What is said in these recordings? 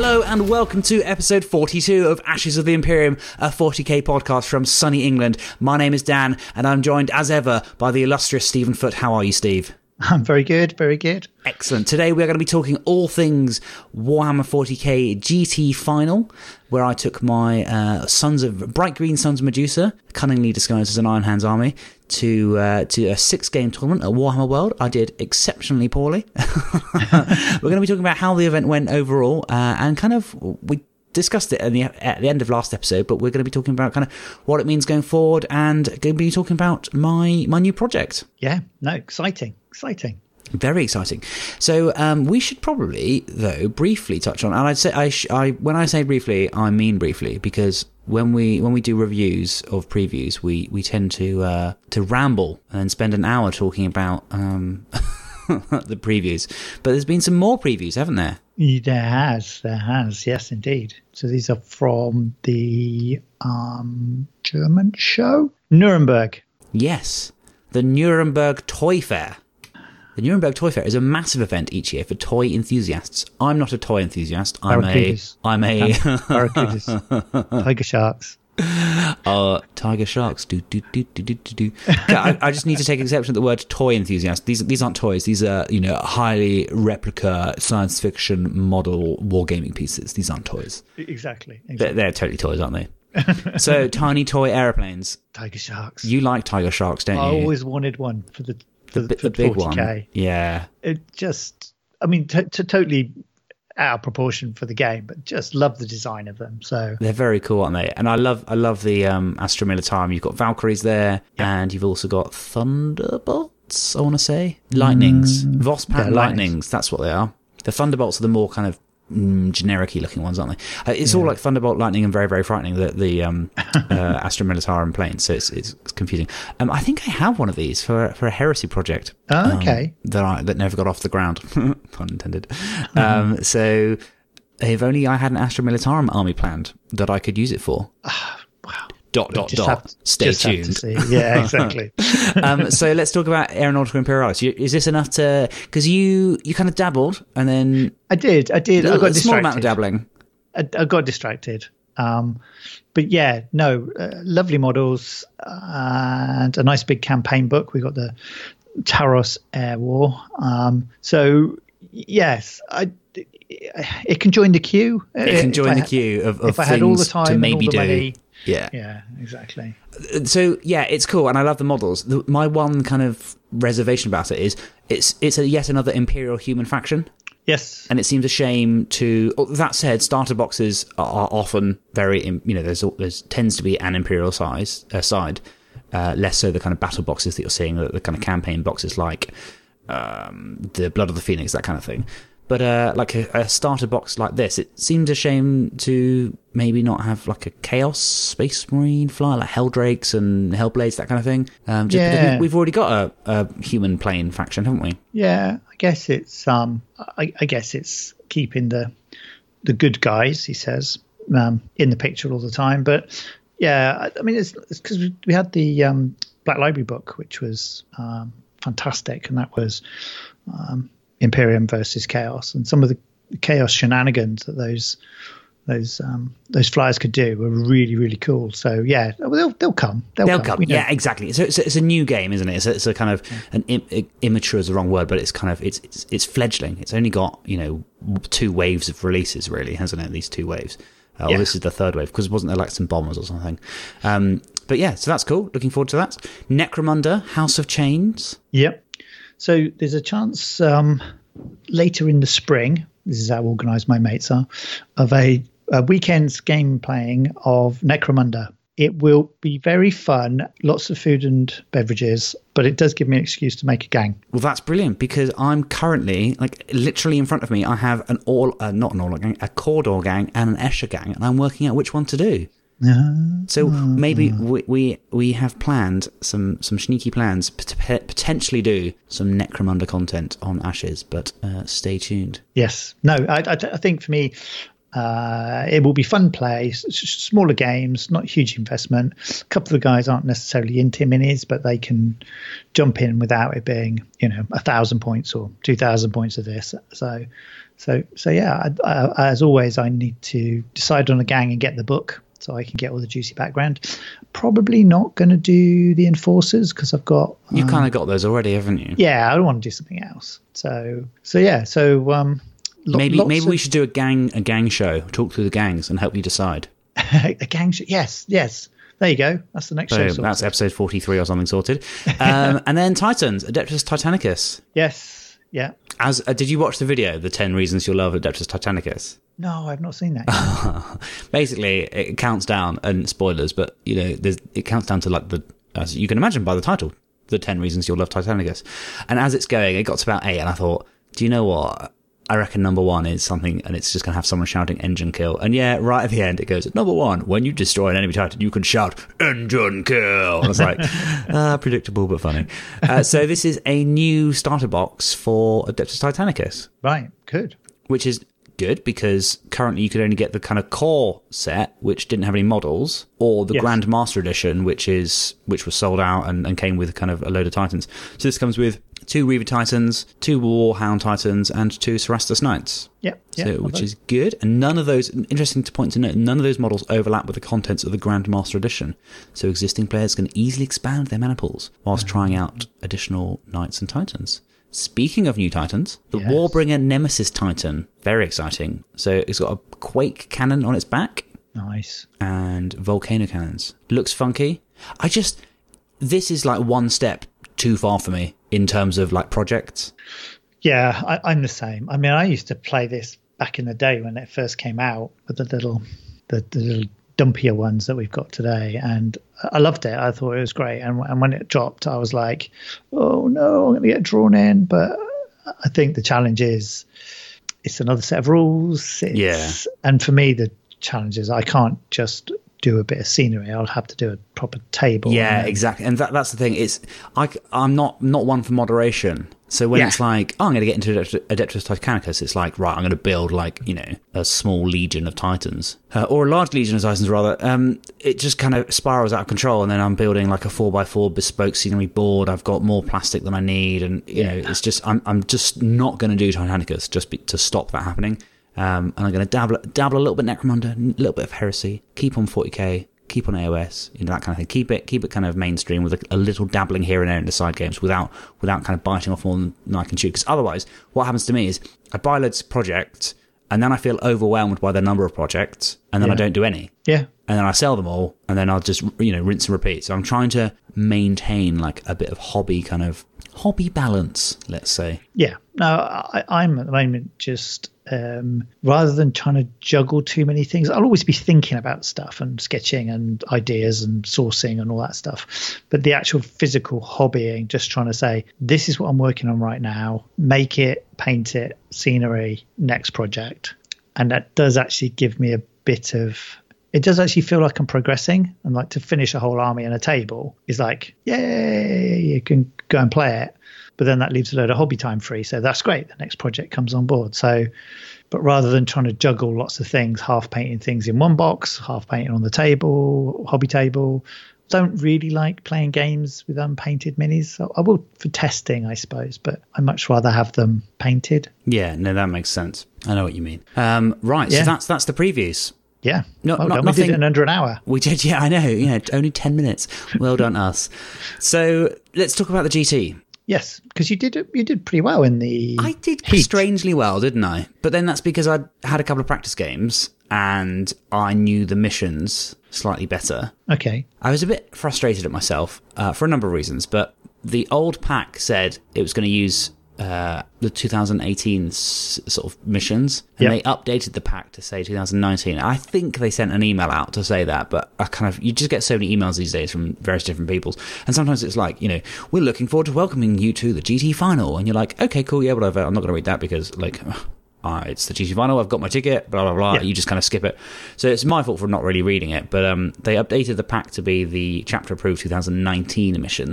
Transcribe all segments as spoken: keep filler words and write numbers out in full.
Hello and welcome to episode forty-two of Ashes of the Imperium, a forty K podcast from sunny England. My name is Dan and I'm joined as ever by the illustrious Stephen Foote. How are you, Steve? I'm very good, very good. Excellent. Today we're going to be talking all things Warhammer forty K G T Final, where I took my uh, Sons of Bright Green Sons of Medusa, cunningly disguised as an Iron Hands army, to uh, to a six-game tournament at Warhammer World. I did exceptionally poorly. We're going to be talking about how the event went overall, uh, and kind of we discussed it at the, at the end of last episode, but we're going to be talking about kind of what it means going forward, and going to be talking about my my new project. Yeah, no, exciting, exciting. Very exciting. So um, we should probably, though, briefly touch on, and I'd say I, sh- I when I say briefly, I mean briefly, because when we when we do reviews of previews, we we tend to uh, to ramble and spend an hour talking about um, the previews. But there's been some more previews, haven't there? There has, there has, yes, indeed. So these are from the um, German show, Nuremberg. Yes, the Nuremberg Toy Fair. The Nuremberg Toy Fair is a massive event each year for toy enthusiasts. I'm not a toy enthusiast. I'm a... I'm a... Barracudas. Tiger sharks. Uh, tiger sharks. Do, do, do, do, do, do. I, I just need to take exception to the word toy enthusiast. These these aren't toys. These are, you know, highly replica science fiction model wargaming pieces. These aren't toys. Exactly. exactly. They're, they're totally toys, aren't they? So, tiny toy aeroplanes. Tiger sharks. You like tiger sharks, don't I you? I always wanted one for the... The, the, the, the big forty K. one, yeah. It just, I mean, to, to totally out of proportion for the game, but just love the design of them. So they're very cool, aren't they? And I love, I love the um, Astra Militarum. You've got Valkyries there, yeah. And you've also got Thunderbolts. I want to say Lightnings, mm, Voss pattern yeah, lightnings. lightnings. That's what they are. The Thunderbolts are the more kind of mm, generic-y looking ones, aren't they? Uh, it's yeah. all like Thunderbolt, Lightning, and very, very frightening. The the um, uh, Astra Militarum planes. So it's it's confusing. Um, I think I have one of these for for a heresy project. Oh, okay. Um, that I that never got off the ground. Pun intended. Um, so if only I had an Astra Militarum army planned that I could use it for. Wow. Dot, dot, dot. To, Stay tuned. Yeah, exactly. um, so let's talk about Aeronautical Imperialis. You, is this enough to... Because you, you kind of dabbled and then... I did, I did. A, I got a small amount of dabbling. I, I got distracted. Um, but yeah, no, uh, lovely models and a nice big campaign book. We got the Taros Air War. Um, so yes, I... It can join the queue. It can join the queue of, of if I had all the time to maybe and all the do. Money, yeah, yeah, exactly. So yeah, it's cool, and I love the models. The, my one kind of reservation about it is it's it's a yet another Imperial human faction. Yes, and it seems a shame to. That said, starter boxes are often very, you know, there's there's tends to be an Imperial size uh, side, uh, less so the kind of battle boxes that you're seeing, the, the kind of campaign boxes like um, the Blood of the Phoenix, that kind of thing. But uh, like a, a starter box like this, it seems a shame to maybe not have like a Chaos Space Marine flyer, like Helldrakes and Hellblades, that kind of thing. Um, just yeah. we, we've already got a, a human plane faction, haven't we? Yeah, I guess it's um, I, I guess it's keeping the the good guys, he says, um, in the picture all the time. But yeah, I, I mean, it's because we, we had the um, Black Library book, which was um, fantastic, and that was. Um, Imperium versus Chaos, and some of the Chaos shenanigans that those those um, those flyers could do were really really cool. So yeah, they'll they'll come. They'll, they'll come. come. Yeah, exactly. So it's, it's a new game, isn't it? It's a, it's a kind of yeah. an Im- immature is the wrong word, but it's kind of it's, it's it's fledgling. It's only got, you know, two waves of releases, really, hasn't it? These two waves. Uh, yeah. Well, this is the third wave, because wasn't there like some bombers or something? Um, but yeah, so that's cool. Looking forward to that. Necromunda, House of Chains. Yep. So there's a chance um, later in the spring, this is how organised my mates are, of a, a weekend's game playing of Necromunda. It will be very fun, lots of food and beverages, but it does give me an excuse to make a gang. Well, that's brilliant, because I'm currently, like, literally in front of me, I have an all, uh, not an all gang, a Cawdor gang and an Escher gang, and I'm working out which one to do. Uh, so uh, maybe we, we we have planned some, some sneaky plans to potentially do some Necromunda content on Ashes, but uh, stay tuned. Yes. No, I, I, I think for me, Uh, it will be fun play, s- s- smaller games, not huge investment. A couple of the guys aren't necessarily into minis, but they can jump in without it being, you know, a thousand points or two thousand points of this. So, so, so yeah. I, I, as always, I need to decide on a gang and get the book so I can get all the juicy background. Probably not going to do the enforcers because I've got. You've um, kind of got those already, haven't you? Yeah, I want to do something else. So, so yeah. So, um, lo- Maybe lots maybe of- we should do a gang a gang show. Talk through the gangs and help you decide. a gang. Sh- yes, yes. There you go. That's the next So show. sorted. that's episode forty-three or something sorted. Um, and then Titans, Adeptus Titanicus. Yes. Yeah. As uh, did you watch the video, the ten reasons you'll love Adeptus Titanicus? No, I've not seen that yet. Basically, it counts down, and spoilers, but you know, there's, it counts down to like the, as you can imagine by the title, the ten reasons you'll love Titanicus. And as it's going, it got to about eight, and I thought, do you know what? I reckon number one is something, and it's just going to have someone shouting engine kill. And yeah, right at the end, it goes, number one, when you destroy an enemy Titan, you can shout engine kill. And I was like, uh, predictable but funny. Uh, so this is a new starter box for Adeptus Titanicus, Right. Good. which is good because currently you could only get the kind of core set, which didn't have any models, or the Yes. Grand Master Edition, which is which was sold out and, and came with kind of a load of Titans. So this comes with two Reaver Titans, two Warhound Titans, and two Cerastus Knights. Yep. So, Yeah. which is good. And none of those, interesting to point to note, none of those models overlap with the contents of the Grand Master Edition. So existing players can easily expand their mana pools whilst trying out additional Knights and Titans. Speaking of new Titans, the Yes. Warbringer Nemesis Titan. Very exciting. So it's got a Quake cannon on its back Nice. and volcano cannons. Looks funky. I just, this is like one step too far for me in terms of like projects. Yeah, I, I'm the same. I mean, I used to play this back in the day when it first came out with the little, the, the little dumpier ones that we've got today, and I loved it. I thought it was great. And, and when it dropped, I was like, "Oh no, I'm going to get drawn in." But I think the challenge is it's another set of rules. It's, Yeah. And for me, the challenge is I can't just do a bit of scenery. I'll have to do a proper table. Yeah, and then- exactly. And that, that's the thing. It's I, I'm not not one for moderation. So when Yeah. it's like, oh, I'm going to get into Adept- Adeptus Titanicus, it's like, right, I'm going to build like, you know, a small legion of Titans. Uh, or a large legion of Titans, rather. Um, it just kind of spirals out of control. And then I'm building like a four by four bespoke scenery board. I've got more plastic than I need. And, you know, it's just, I'm, I'm just not going to do Titanicus just be, to stop that happening. Um, and I'm going to dabble, dabble a little bit Necromunda, a little bit of Heresy, keep on forty k, keep on A O S, you know, that kind of thing. Keep it, keep it kind of mainstream with a, a little dabbling here and there in the side games without, without kind of biting off more than, than I can chew. Because otherwise, what happens to me is I buy loads of projects, and then I feel overwhelmed by the number of projects, and then I Yeah. don't do any. Yeah. And then I sell them all, and then I'll just, you know, rinse and repeat. So I'm trying to maintain like a bit of hobby kind of hobby balance, let's say. Yeah, no, I, I'm at the moment just um, rather than trying to juggle too many things, I'll always be thinking about stuff and sketching and ideas and sourcing and all that stuff. But the actual physical hobbying, just trying to say, this is what I'm working on right now, make it, paint it, scenery, next project. And that does actually give me a bit of, it does actually feel like I'm progressing, and like to finish a whole army on a table is like, yay, you can go and play it. But then that leaves a load of hobby time free. So that's great. The next project comes on board. So, but rather than trying to juggle lots of things, half painting things in one box, half painting on the table, hobby table, don't really like playing games with unpainted minis. So I will for testing, I suppose, but I much rather have them painted. Yeah, no, that makes sense. I know what you mean. Um, right, Yeah. so that's that's the previews. Yeah. No, well not- done. We did nothing- it in under an hour. We did, yeah, I know. Yeah, only ten minutes. Well done, us. So let's talk about the G T. Yes, because you did you did pretty well in the I did heat. strangely well, didn't I? But then that's because I had a couple of practice games and I knew the missions slightly better. Okay. I was a bit frustrated at myself uh, for a number of reasons, but the old pack said it was going to use uh, the two thousand eighteen s- sort of missions, and Yep. they updated the pack to say two thousand nineteen. I think they sent an email out to say that, but I kind of you just get so many emails these days from various different people, and sometimes it's like, you know, we're looking forward to welcoming you to the G T final, and you're like, okay, cool, yeah, whatever. I'm not going to read that because like. Uh, it's the G T final, I've got my ticket, blah, blah, blah. Yeah. You just kind of skip it. So it's my fault for not really reading it. But um, they updated the pack to be the chapter approved two thousand nineteen missions.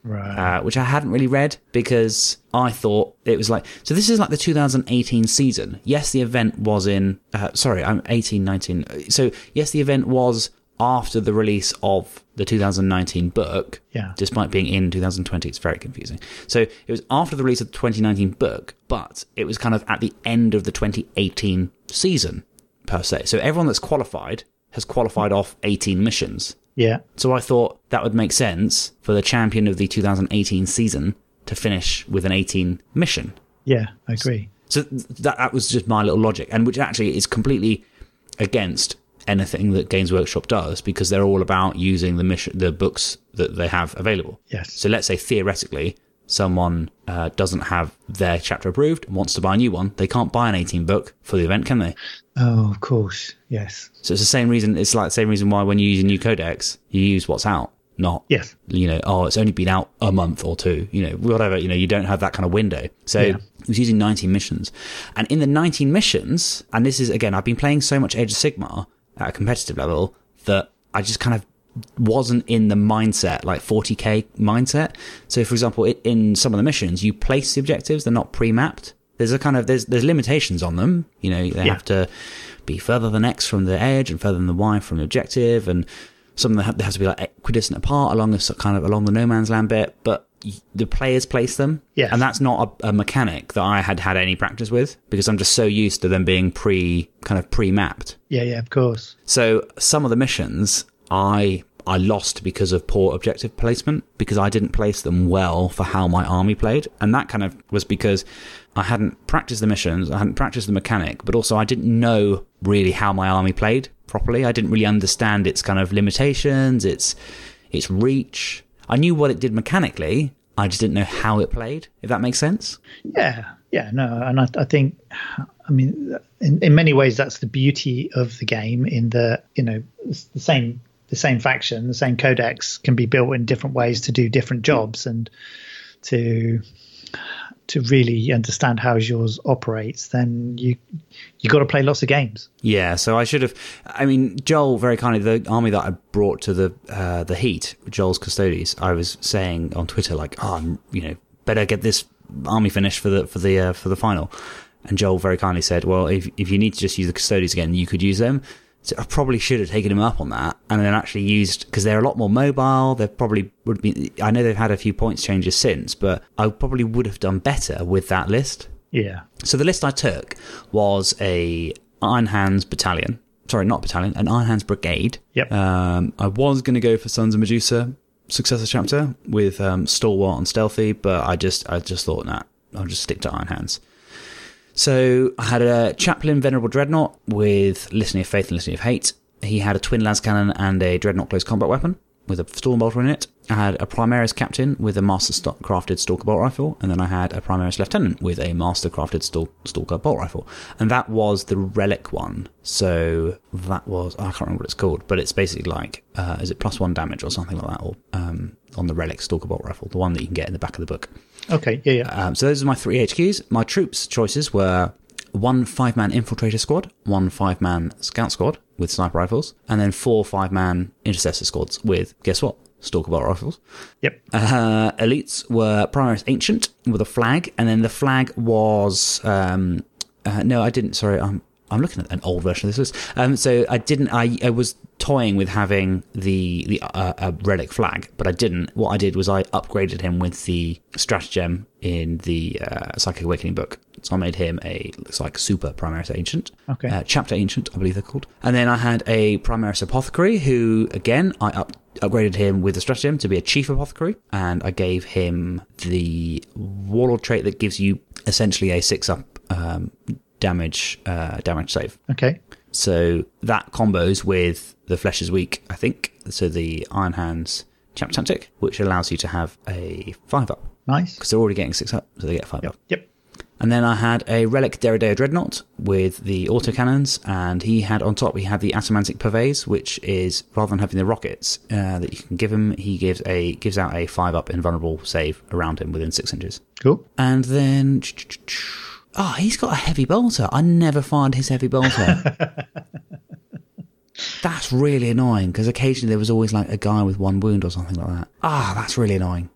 Right. Uh, which I hadn't really read because I thought it was like... So this is like the two thousand eighteen season. Yes, the event was in... Uh, sorry, I'm eighteen, nineteen. So yes, the event was after the release of the two thousand nineteen book, yeah. despite being in two thousand twenty. It's very confusing. So it was after the release of the twenty nineteen book, but it was kind of at the end of the twenty eighteen season, per se. So everyone that's qualified has qualified off eighteen missions. Yeah. So I thought that would make sense for the champion of the two thousand eighteen season to finish with an eighteen mission. Yeah, I agree. So that, that was just my little logic, and which actually is completely against anything that Games Workshop does, because they're all about using the mission, the books that they have available. Yes. So let's say theoretically someone uh, doesn't have their chapter approved and wants to buy a new one, they can't buy an eighteen book for the event, can they? Oh, of course. Yes. So it's the same reason. It's like the same reason why when you use a new codex, you use what's out, not yes. You know, oh, it's only been out a month or two. You know, whatever. You know, you don't have that kind of window. So yeah. it was using nineteen missions, and in the nineteen missions, and this is again, I've been playing so much Age of Sigmar at a competitive level that I just kind of wasn't in the mindset, like forty K mindset. So, for example, in some of the missions, you place the objectives; they're not pre-mapped. There's a kind of there's there's limitations on them. You know, they yeah. have to be further than X from the edge and further than the Y from the objective, and some of them have, they have to be like equidistant apart along a kind of along the no man's land bit. But the players place them, yes. and that's not a, a mechanic that I had had any practice with, because I'm just so used to them being pre kind of pre-mapped. Yeah, yeah, of course. So some of the missions I I lost because of poor objective placement, because I didn't place them well for how my army played, and that kind of was because I hadn't practiced the missions, I hadn't practiced the mechanic, but also I didn't know really how my army played properly. I didn't really understand its kind of limitations, its its reach. I knew what it did mechanically, I just didn't know how it played, if that makes sense. Yeah, yeah, no, and I, I think, I mean, in, in many ways, that's the beauty of the game, in the, you know, it's the same the same faction, the same codex can be built in different ways to do different jobs, and to to really understand how yours operates, then you you got to play lots of games. Yeah, so I should have. I mean, Joel very kindly, the army that I brought to the uh, the heat, Joel's Custodes, I was saying on Twitter like, oh, you know, better get this army finished for the for the uh, for the final. And Joel very kindly said, well, if if you need to just use the Custodes again, you could use them. So I probably should have taken him up on that, and then actually used, because they're a lot more mobile. They probably would be. I know they've had a few points changes since, but I probably would have done better with that list. Yeah. So the list I took was a Iron Hands battalion. Sorry, not battalion, an Iron Hands brigade. Yep. Um, I was going to go for Sons of Medusa successor chapter with um, Stalwart and Stealthy, but I just I just thought, nah, I'll just stick to Iron Hands. So I had a Chaplain Venerable Dreadnought with Litany of Faith and Litany of Hate. He had a twin las cannon and a Dreadnought close combat weapon with a Stormbolter in it. I had a Primaris Captain with a Master St- Crafted Stalker Bolt Rifle, and then I had a Primaris Lieutenant with a Master Crafted Stal- Stalker Bolt Rifle. And that was the Relic one. So that was, I can't remember what it's called, but it's basically like, uh, is it plus one damage or something like that, or um, on the Relic Stalker Bolt Rifle, the one that you can get in the back of the book. Okay, yeah, yeah. Um, so those are my three H Qs. My troops choices were one five-man infiltrator squad, one five-man scout squad with sniper rifles, and then four five-man intercessor squads with, guess what, stalker bolt rifles. Yep. Uh, elites were Primaris Ancient with a flag, and then the flag was... Um, uh, no, I didn't, sorry, I'm I'm looking at an old version of this list. Um, so I didn't, I, I was toying with having the the uh, a relic flag, but I didn't. What I did was I upgraded him with the stratagem in the uh, Psychic Awakening book. So I made him a, looks like super Primaris Ancient. Okay. Uh, Chapter Ancient, I believe they're called. And then I had a Primaris Apothecary who, again, I up, upgraded him with the stratagem to be a Chief Apothecary. And I gave him the Warlord trait that gives you essentially a six-up um, damage uh, damage save. Okay. So that combos with the Flesh is Weak, I think. So the Iron Hands Chapter Tactic, which allows you to have a five-up. Nice. Because they're already getting six-up, so they get five-up. Yep. Yep. And then I had a Relic Derrideo Dreadnought with the autocannons, and he had on top, he had the Atomantic Purveyors, which is, rather than having the rockets uh, that you can give him, he gives a gives out a five-up invulnerable save around him within six inches. Cool. And then... Oh, he's got a heavy bolter. I never fired his heavy bolter. That's really annoying, because occasionally there was always like a guy with one wound or something like that. Ah, that's really annoying.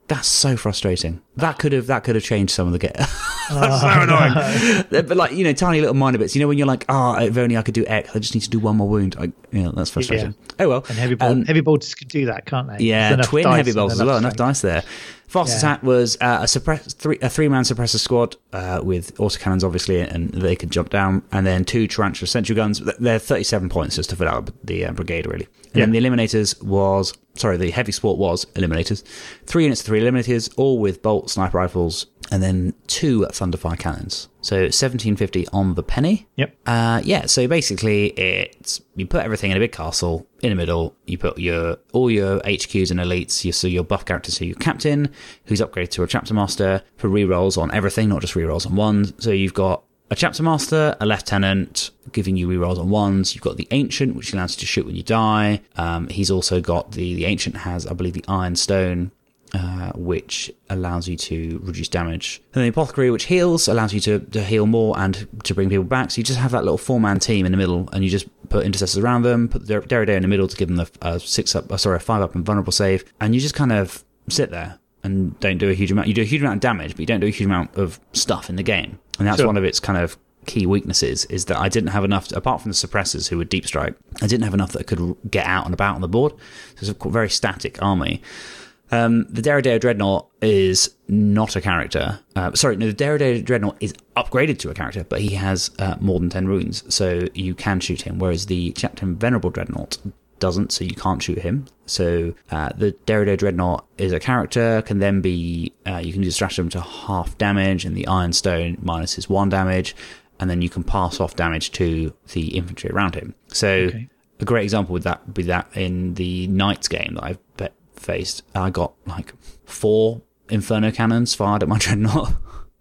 That's so frustrating. That could have that could have changed some of the game. That's oh, so annoying. No. But like, you know, tiny little minor bits. You know, when you're like, oh, if only I could do X, I just need to do one more wound. I, you know, that's frustrating. Yeah. Oh well. And heavy ball, um, heavy bolters could do that, can't they? Yeah, twin heavy bolters as well. Enough dice there. Fast yeah. attack was uh, a suppress three a three man suppressor squad uh, with autocannons, obviously, and they could jump down, and then two tarantula sentry guns. They're thirty-seven points just to fill out the uh, brigade, really. And yeah. then the eliminators was sorry, the heavy sport was eliminators. Three units of three eliminators, all with bolt sniper rifles, and then two Thunderfire cannons. So seventeen fifty on the penny. Yep. Uh, yeah. So basically, it's you put everything in a big castle in the middle. You put your all your H Qs and elites. You, so your buff characters. So your captain, who's upgraded to a chapter master for rerolls on everything, not just rerolls on ones. So you've got a chapter master, a lieutenant, giving you rerolls on ones. You've got the ancient, which allows you to shoot when you die. Um, he's also got the the ancient has, I believe, the iron stone. Uh, which allows you to reduce damage. And the apothecary, which heals, allows you to, to heal more and to bring people back. So you just have that little four-man team in the middle, and you just put intercessors around them, put the Derridae in the middle to give them the uh, six up, uh, sorry, a five up and vulnerable save, and you just kind of sit there and don't do a huge amount. You do a huge amount of damage, but you don't do a huge amount of stuff in the game. And that's sure. one of its kind of key weaknesses, is that I didn't have enough, to, apart from the suppressors who were deep strike, I didn't have enough that could get out and about on the board. So it's a very static army. Um, the Derridae Dreadnought is not a character. Uh, sorry, no, the Derridae Dreadnought is upgraded to a character, but he has uh, more than ten runes, so you can shoot him, whereas the Captain Venerable Dreadnought doesn't, so you can't shoot him. So uh, the Derridae Dreadnought is a character, can then be, uh, you can do stratagem to half damage, and the Iron Stone minus his one damage, and then you can pass off damage to the infantry around him. So okay. a great example would that be that in the Knights game that I've bet faced, I got like four Inferno cannons fired at my Dreadnought,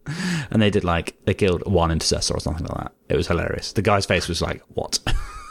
and they did like, they killed one intercessor or something like that. It was hilarious. The guy's face was like, what?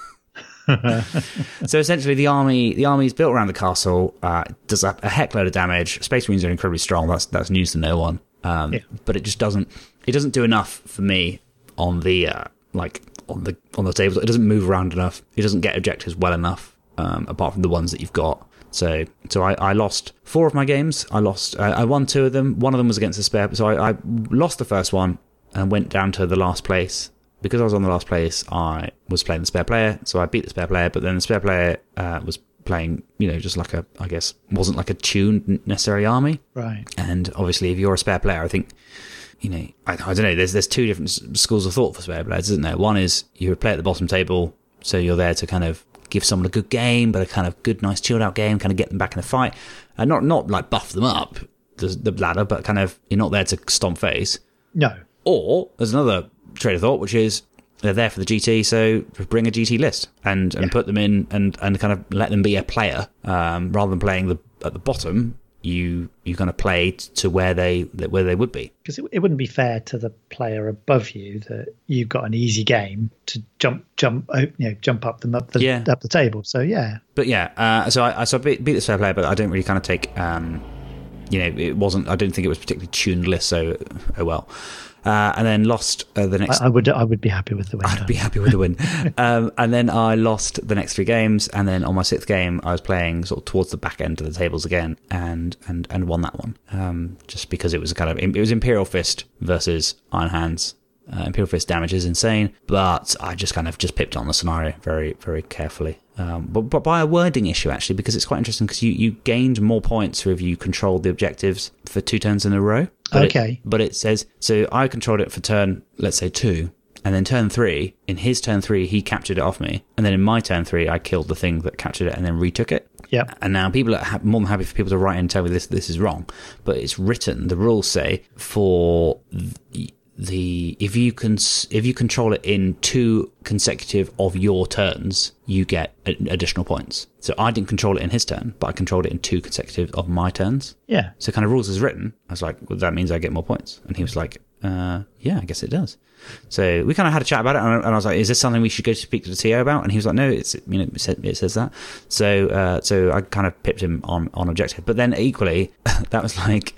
So essentially the army the army is built around the castle, uh, does a, a heck load of damage. Space Marines are incredibly strong. That's that's news to no one. Um, yeah. But it just doesn't it doesn't do enough for me on the uh, like on the on the tables. It doesn't move around enough. It doesn't get objectives well enough, um, apart from the ones that you've got. So, so I, I lost four of my games. I lost. Uh, I won two of them. One of them was against the spare. So I, I lost the first one and went down to the last place. Because I was on the last place, I was playing the spare player. So I beat the spare player. But then the spare player uh, was playing, you know, just like a, I guess, wasn't like a tuned necessary army. Right. And obviously, if you're a spare player, I think, you know, I, I don't know. There's there's two different schools of thought for spare players, isn't there? One is you play at the bottom table, so you're there to kind of give someone a good game, but a kind of good, nice, chilled out game, kind of get them back in the fight, and not not like buff them up the, the ladder, but kind of you're not there to stomp face. No. Or there's another train of thought, which is they're there for the G T, so bring a G T list and, and yeah. put them in and, and kind of let them be a player, um, rather than playing the at the bottom. You you kind of play to where they where they would be, because it, it wouldn't be fair to the player above you that you've got an easy game to jump jump you know jump up them up the yeah. up the table. So yeah, but yeah, uh, so I, I so I beat, beat the spare player, but I don't really kind of take um, you know it wasn't I didn't think it was particularly tuned list. So oh well. Uh, and then lost uh, the next. I, I would I would be happy with the win. I'd be happy with the win. um, and then I lost the next three games, and then on my sixth game, I was playing sort of towards the back end of the tables again, and and, and won that one. Um, just because it was a kind of it was Imperial Fist versus Iron Hands. Uh, Imperial Fist damage is insane, but I just kind of just pipped on the scenario very very carefully. Um, but, but by a wording issue, actually, because it's quite interesting, because you, you gained more points if you controlled the objectives for two turns in a row. But okay. It, but it says, so I controlled it for turn, let's say two, and then turn three, in his turn three, he captured it off me. And then in my turn three, I killed the thing that captured it and then retook it. Yeah. And now people are ha- more than happy for people to write in and tell me this, this is wrong. But it's written, the rules say, for the, the if you can if you control it in two consecutive of your turns, you get additional points. So I didn't control it in his turn, but I controlled it in two consecutive of my turns. Yeah. So kind of rules as written. I was like, well, that means I get more points. And he was like, uh, yeah, I guess it does. So we kind of had a chat about it, and I was like, is this something we should go to speak to the T O about? And he was like, no, it's you know it says, it says that. So uh, so I kind of pipped him on on objective. But then equally, that was like,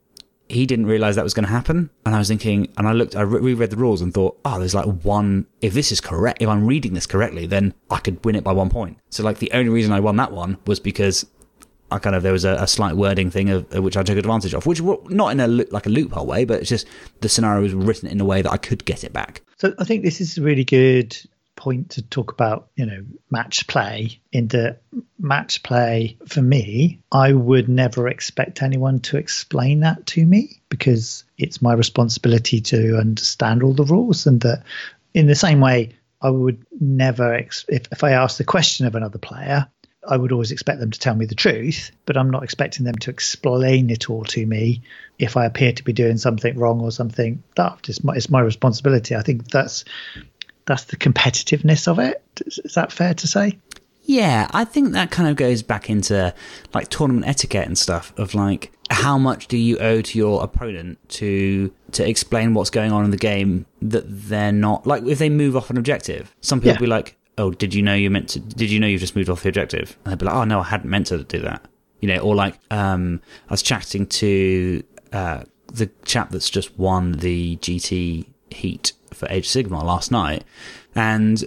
he didn't realize that was going to happen. And I was thinking, and I looked, I re- reread the rules and thought, oh, there's like one, if this is correct, if I'm reading this correctly, then I could win it by one point. So like the only reason I won that one was because I kind of there was a, a slight wording thing of, of which I took advantage of, which not in a like a loophole way, but it's just the scenario was written in a way that I could get it back. So I think this is a really good point to talk about, you know, match play. Into match play, for me, I would never expect anyone to explain that to me, because it's my responsibility to understand all the rules. And that in the same way, I would never, ex- if, if I asked the question of another player, I would always expect them to tell me the truth, but I'm not expecting them to explain it all to me if I appear to be doing something wrong or something daft. It's my, it's my responsibility. I think that's that's the competitiveness of it. Is, is that fair to say? Yeah, I think that kind of goes back into like tournament etiquette and stuff of like, how much do you owe to your opponent to to explain what's going on in the game that they're not, like if they move off an objective, some people Yeah. be like, oh, did you know you meant to, did you know you've just moved off the objective? And they'd be like, oh no, I hadn't meant to do that. You know, or like, um, I was chatting to, uh, the chap that's just won the G T heat for Age of Sigmar last night, and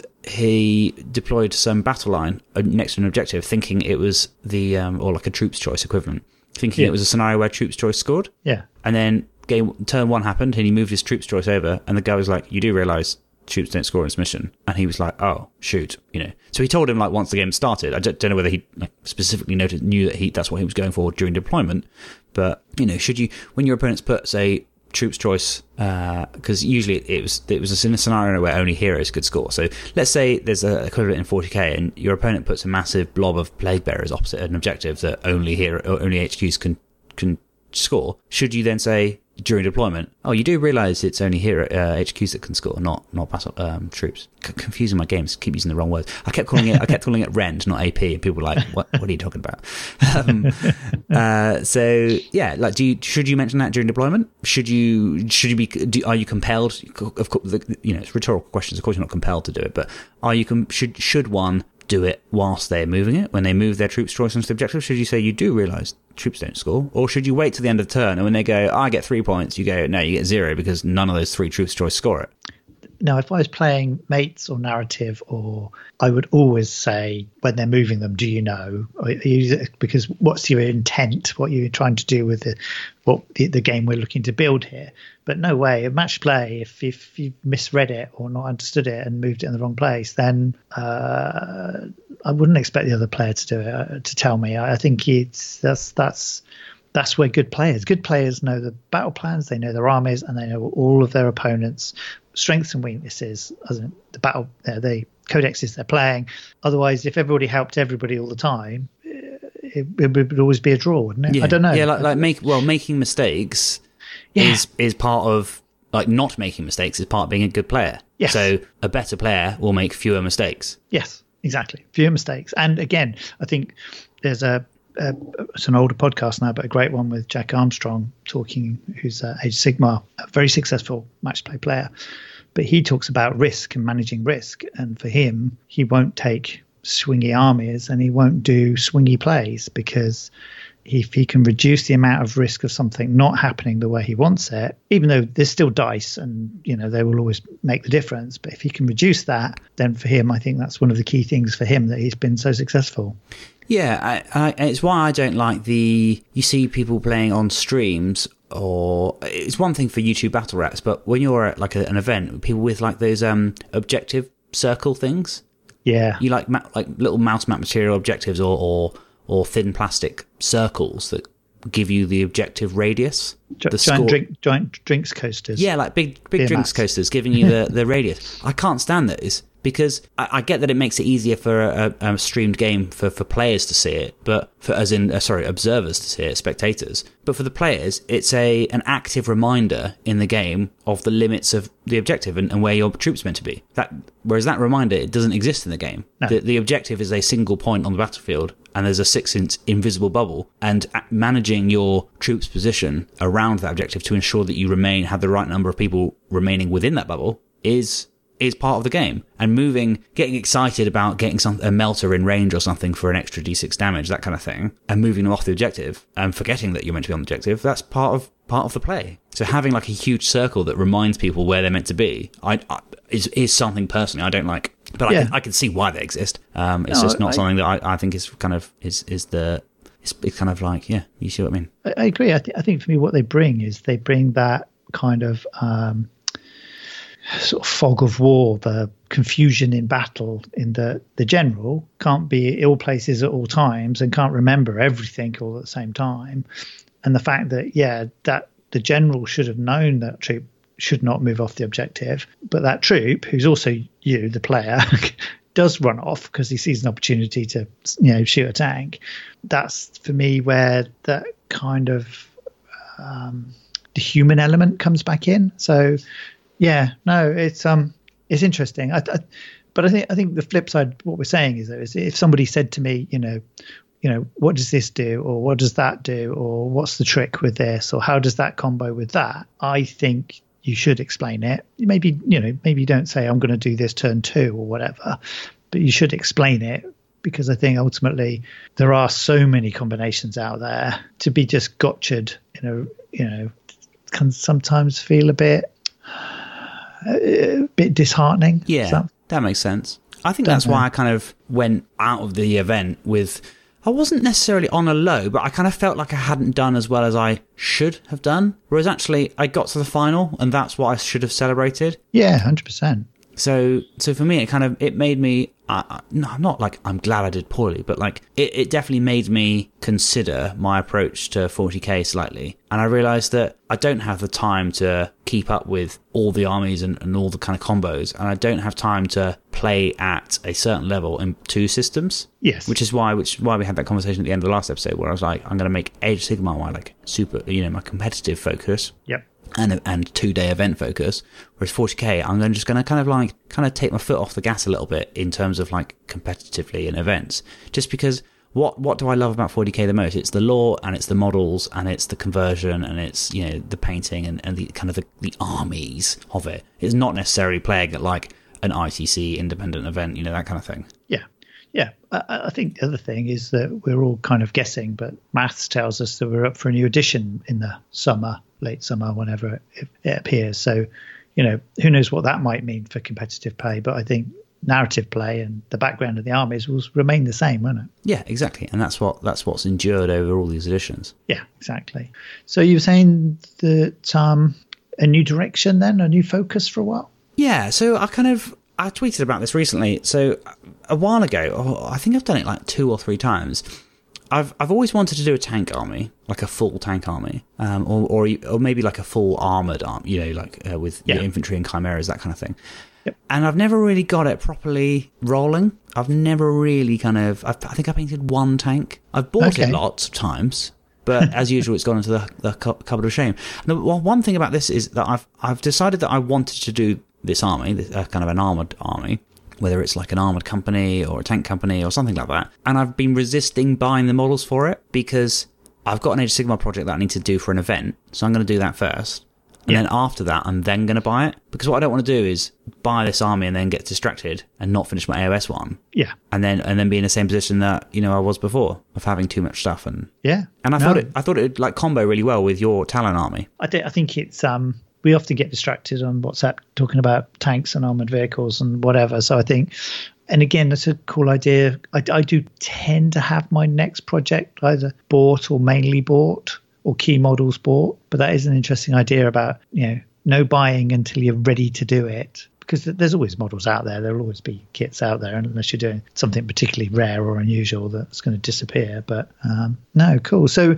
he deployed some battle line next to an objective thinking it was the, um, or like a troops choice equivalent, thinking Yeah. it was a scenario where troops choice scored. Yeah. And then game turn one happened and he moved his troops choice over, and the guy was like, you do realise troops don't score in this mission? And he was like, oh shoot, you know. So he told him like once the game started. I don't, don't know whether he like, specifically noted knew that he that's what he was going for during deployment, but you know, should you, when your opponents put say troops choice, because uh, usually it was it was in a scenario where only heroes could score. So let's say there's a equivalent in forty K and your opponent puts a massive blob of plague bearers opposite an objective that only hero or only H Qs can can score. Should you then say during deployment, oh, you do realise it's only hero uh, H Qs that can score, not not battle um, troops? C- confusing my games, keep using the wrong words. I kept calling it I kept calling it rend, not A P, and people were like, what what are you talking about? Um, uh, so yeah, like, do you should you mention that during deployment? Should you should you be do, are you compelled? Of course, the, you know, it's rhetorical questions. Of course, you're not compelled to do it, but are you com- should should one do it whilst they're moving it? When they move their troops choice onto the objective, should you say you do realise troops don't score? Or should you wait till the end of the turn and when they go, oh, I get three points, you go, no, you get zero because none of those three troops choice score it? Now, if I was playing mates or narrative, or I would always say when they're moving them, do you know? Or you, because what's your intent? What you're trying to do with the what the, the game we're looking to build here? But no way, a match play, if if you misread it or not understood it and moved it in the wrong place, then uh, I wouldn't expect the other player to do it, uh, to tell me. I, I think it's that's that's. That's where good players, good players know the battle plans, they know their armies, and they know all of their opponents' strengths and weaknesses, as in the battle, uh, the codexes they're playing. Otherwise, if everybody helped everybody all the time, it, it would always be a draw, wouldn't it? Yeah. I don't know. Yeah, like, like make well, making mistakes Yeah. is is part of like not making mistakes is part of being a good player. Yes. So a better player will make fewer mistakes. Yes, exactly. Fewer mistakes. And again, I think there's a Uh, it's an older podcast now, but a great one with Jack Armstrong talking, who's uh, Age of Sigmar, a very successful match play player. But he talks about risk and managing risk. And for him, he won't take swingy armies and he won't do swingy plays, because if he can reduce the amount of risk of something not happening the way he wants it, even though there's still dice and, you know, they will always make the difference. But if he can reduce that, then for him, I think that's one of the key things for him that he's been so successful. Yeah, I, I, it's why I don't like the, you see people playing on streams, or it's one thing for YouTube battle rats, but when you're at like a, an event, people with like those um objective circle things, Yeah. you like ma- like little mouse map material objectives, or, or or thin plastic circles that give you the objective radius. Gi- the giant, score. drink, giant drinks coasters. Yeah, like big big Beer drinks mats. coasters giving you the, the radius. I can't stand those, because I, I get that it makes it easier for a, a streamed game for, for players to see it, but for as in uh, sorry observers to see it, spectators. But for the players, it's a an active reminder in the game of the limits of the objective and, and where your troops are meant to be. That whereas that reminder, it doesn't exist in the game. No. The, the objective is a single point on the battlefield, and there's a six-inch invisible bubble, and managing your troops' position around that objective to ensure that you remain have the right number of people remaining within that bubble is is part of the game. And moving, getting excited about getting some a melter in range or something for an extra d six damage, that kind of thing, and moving them off the objective and forgetting that you're meant to be on the objective, that's part of part of the play. So having like a huge circle that reminds people where they're meant to be, I, I is is something personally I don't like. But Yeah. I can I can see why they exist. Um, it's No, just not I- something that I, I think is kind of is is the it's, it's kind of like, yeah, you see what I mean? I, I agree. I, th- I think for me, what they bring is they bring that kind of um, sort of fog of war, the confusion in battle, in the the general can't be at all places at all times and can't remember everything all at the same time. And the fact that, yeah, that the general should have known that troop should not move off the objective, but that troop, who's also you, the player, does run off because he sees an opportunity to, you know, shoot a tank. That's for me where that kind of um, the human element comes back in. So, yeah, no, it's um, it's interesting. I, I, but I think I think the flip side, what we're saying is, though, is if somebody said to me, you know, you know, what does this do, or what does that do, or what's the trick with this, or how does that combo with that? I think you should explain it. Maybe, you know, maybe you don't say I'm going to do this turn two or whatever, but you should explain it, because I think ultimately there are so many combinations out there. To be just gotcha'd, you know, you know, can sometimes feel a bit, a bit disheartening. Yeah, so, that makes sense. I think that's know. why I kind of went out of the event with, I wasn't necessarily on a low, but I kind of felt like I hadn't done as well as I should have done. Whereas actually I got to the final and that's what I should have celebrated. Yeah, one hundred percent. So, so for me, it kind of, it made me, uh, no, not like I'm glad I did poorly, but like it, it definitely made me consider my approach to forty K slightly. And I realized that I don't have the time to keep up with all the armies and, and all the kind of combos. And I don't have time to play at a certain level in two systems. Yes. Which is why, which is why we had that conversation at the end of the last episode where I was like, I'm going to make Age of Sigmar my like super, you know, my competitive focus. Yep. And and two day event focus, whereas forty K, I'm just going to kind of like kind of take my foot off the gas a little bit in terms of like competitively in events, just because what what do I love about forty K the most? It's the lore and it's the models and it's the conversion and it's, you know, the painting and, and the kind of the, the armies of it. It's not necessarily playing at like an I T C independent event, you know, that kind of thing. Yeah. Yeah, I, I think the other thing is that we're all kind of guessing, but maths tells us that we're up for a new edition in the summer, late summer, whenever it, it appears. So, you know, who knows what that might mean for competitive play, but I think narrative play and the background of the armies will remain the same, won't it? Yeah, exactly. And that's what that's what's endured over all these editions. Yeah, exactly. So you were saying that um, a new direction then, a new focus for a while? Yeah, so I kind of, I tweeted about this recently. So a while ago, oh, I think I've done it like two or three times. I've I've always wanted to do a tank army, like a full tank army, um, or, or or maybe like a full armoured army, you know, like uh, with yeah. infantry and chimeras, that kind of thing. Yep. And I've never really got it properly rolling. I've never really kind of, I've, I think I painted one tank. I've bought okay. it lots of times, but as usual, it's gone into the, the cupboard of shame. And the, well, one thing about this is that I've I've decided that I wanted to do this army, this, uh, kind of an armoured army, whether it's like an armoured company or a tank company or something like that. And I've been resisting buying the models for it because I've got an Age of Sigmar project that I need to do for an event. So I'm going to do that first. And yeah. then after that, I'm then going to buy it. Because what I don't want to do is buy this army and then get distracted and not finish my A O S one. Yeah. And then and then be in the same position that, you know, I was before, of having too much stuff. And yeah. And I no. thought it I thought it'd like combo really well with your Talon army. I, th- I think it's um we often get distracted on WhatsApp talking about tanks and armoured vehicles and whatever. So I think, and again, that's a cool idea. I, I do tend to have my next project either bought or mainly bought or key models bought. But that is an interesting idea about, you know, no buying until you're ready to do it. Because there's always models out there. There will always be kits out there, unless you're doing something particularly rare or unusual that's going to disappear. But um, no, cool. So,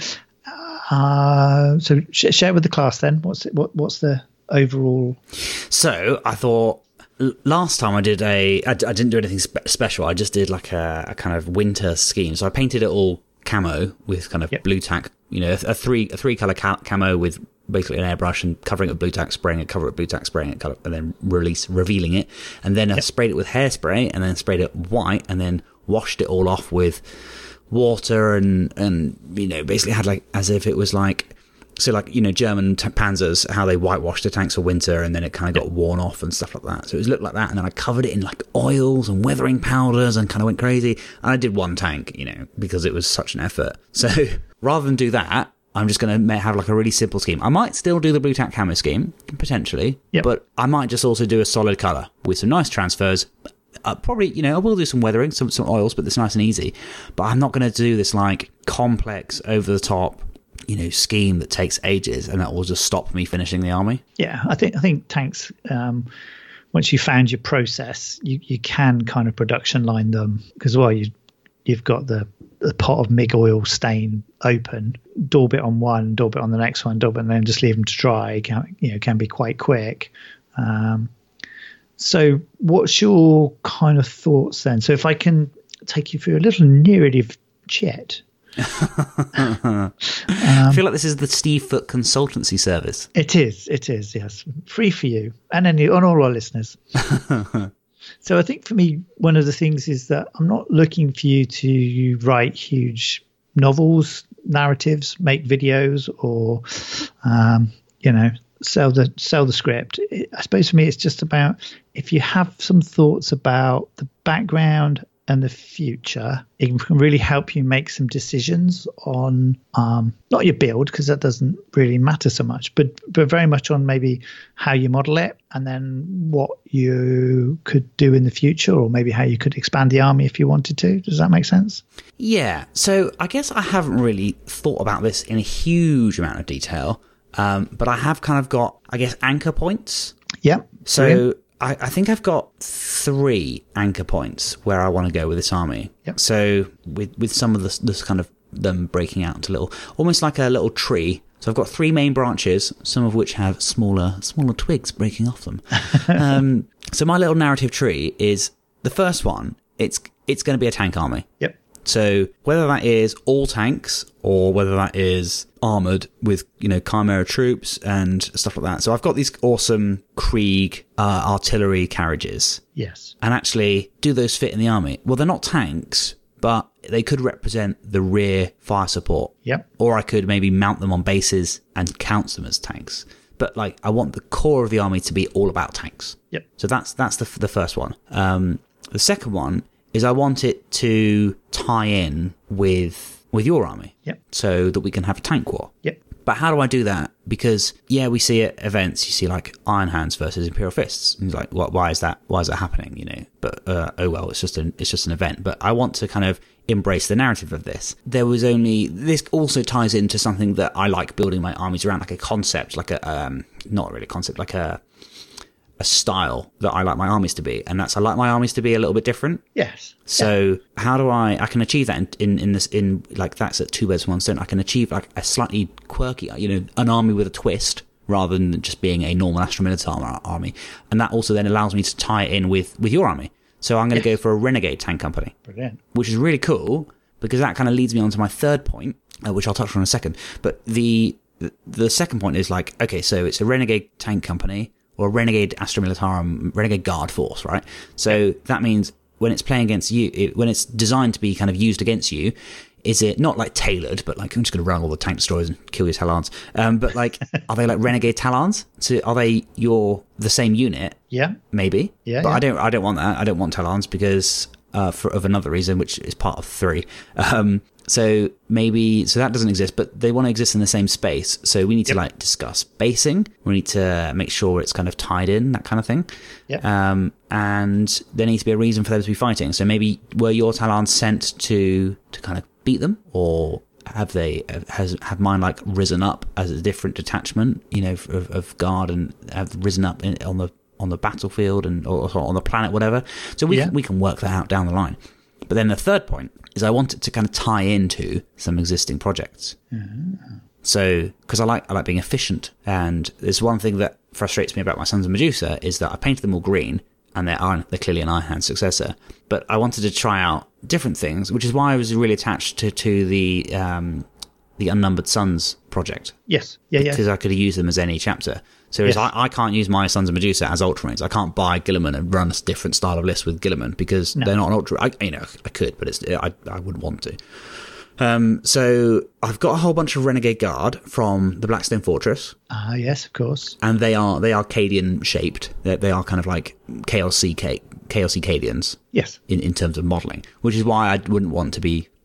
uh, so sh- share with the class then. What's it, what what's the overall? So I thought last time I did a, I, I didn't do anything spe- special. I just did like a, a kind of winter scheme. So I painted it all camo with kind of yep. blue tack. You know, a, a three a three color ca- camo with basically an airbrush and covering it with blue tack, spraying it, cover it with blue tack, spraying it, color, and then release, revealing it. And then yep. I sprayed it with hairspray and then sprayed it white and then washed it all off with water and, and, you know, basically had like, as if it was like, so like, you know, German t- panzers, how they whitewashed the tanks for winter and then it kind of got worn off and stuff like that. So it was looked like that. And then I covered it in like oils and weathering powders and kind of went crazy. And I did one tank, you know, because it was such an effort. So rather than do that, I'm just going to have like a really simple scheme. I might still do the blue tack camo scheme, potentially, yep. but I might just also do a solid colour with some nice transfers, uh, probably, you know, I will do some weathering, some some oils, but it's nice and easy. But I'm not going to do this like complex, over the top, you know, scheme that takes ages, and that will just stop me finishing the army. Yeah, I think I think tanks. Um, once you found your process, you, you can kind of production line them because well, you you've got the, the pot of M I G oil stain open, daub it on one, daub it on the next one, daub it, and then just leave them to dry. Can, you know, can be quite quick. Um, so, what's your kind of thoughts then? So, if I can take you through a little narrative chat. um, I feel like this is the Steve Foot consultancy service. It is, it is, yes, free for you and any on all our listeners. So I think for me, one of the things is that I'm not looking for you to write huge novels, narratives, make videos, or um, you know, sell the sell the script. It, I suppose for me, it's just about if you have some thoughts about the background and the future, it can really help you make some decisions on um, not your build, because that doesn't really matter so much, but but very much on maybe how you model it, and then what you could do in the future, or maybe how you could expand the army if you wanted to. Does that make sense? Yeah. So I guess I haven't really thought about this in a huge amount of detail, um, but I have kind of got, I guess, anchor points. Yeah. So. Brilliant. I, I think I've got three anchor points where I want to go with this army. Yep. So with with some of this, this kind of them breaking out into little, almost like a little tree. So I've got three main branches, some of which have smaller smaller twigs breaking off them. um, so my little narrative tree is the first one. It's it's going to be a tank army. Yep. So whether that is all tanks or whether that is armoured with, you know, Chimera troops and stuff like that. So I've got these awesome Krieg uh, artillery carriages. Yes. And actually, do those fit in the army? Well, they're not tanks, but they could represent the rear fire support. Yep. Or I could maybe mount them on bases and count them as tanks. But like, I want the core of the army to be all about tanks. Yep. So that's that's the the first one. Um, the second one is I want it to tie in with with your army. Yep. So that we can have a tank war. Yep. But how do I do that? Because yeah, we see at events, you see like Iron Hands versus Imperial Fists, and it's like, what? Why is that? Why is that happening? You know. But uh, oh well, it's just an it's just an event. But I want to kind of embrace the narrative of this. There was only this also ties into something that I like building my armies around, like a concept, like a um, not really a concept, like a a style that I like my armies to be, and that's I like my armies to be a little bit different. Yes. So yeah. how do I I can achieve that in, in in this in like that's at two birds one stone. I can achieve like a slightly quirky, you know, an army with a twist rather than just being a normal Astra Militarum army, and that also then allows me to tie it in with with your army. So I'm going to yes. go for a Renegade tank company. Brilliant. Which is really cool because that kind of leads me on to my third point, uh, which I'll touch on in a second. But the the second point is like, okay, so it's a Renegade tank company. Or Renegade Astra Militarum, Renegade Guard Force, right? So that means when it's playing against you, it, when it's designed to be kind of used against you, is it not like tailored, but like I'm just going to run all the tank destroyers and kill your Talons? Um, but like, are they like Renegade Talons? So are they your the same unit? Yeah, maybe. Yeah, but yeah. I don't. I don't want that. I don't want Talons because uh, for of another reason, which is part of three. Um, So maybe, so that doesn't exist, but they want to exist in the same space. So we need to yep. like discuss basing. We need to make sure it's kind of tied in, that kind of thing. Yep. Um, and there needs to be a reason for them to be fighting. So maybe were your Talons sent to, to kind of beat them, or have they, has, have mine like risen up as a different detachment, you know, of, of guard and have risen up in, on the, on the battlefield and, or, or on the planet, whatever. So we, yeah. can, we can work that out down the line. But then the third point is I want it to kind of tie into some existing projects. Mm-hmm. So, because I like I like being efficient, and there's one thing that frustrates me about my Sons of Medusa is that I painted them all green, and they're iron, they're clearly an Iron Hand successor. But I wanted to try out different things, which is why I was really attached to to the um, the Unnumbered Sons project. Yes, yeah, yeah. Because I could use them as any chapter. So yes. I, I can't use my Sons of Medusa as Ultramarines. I can't buy Guilliman and run a different style of list with Guilliman because no. they're not an Ultra. I, you know, I could, but it's I I wouldn't want to. Um, so I've got a whole bunch of Renegade Guard from the Blackstone Fortress. Ah, uh, yes, of course. And they are they are Cadian shaped. They they are kind of like K L C K K L C Cadians. Yes. In in terms of modelling, which is why I wouldn't want to be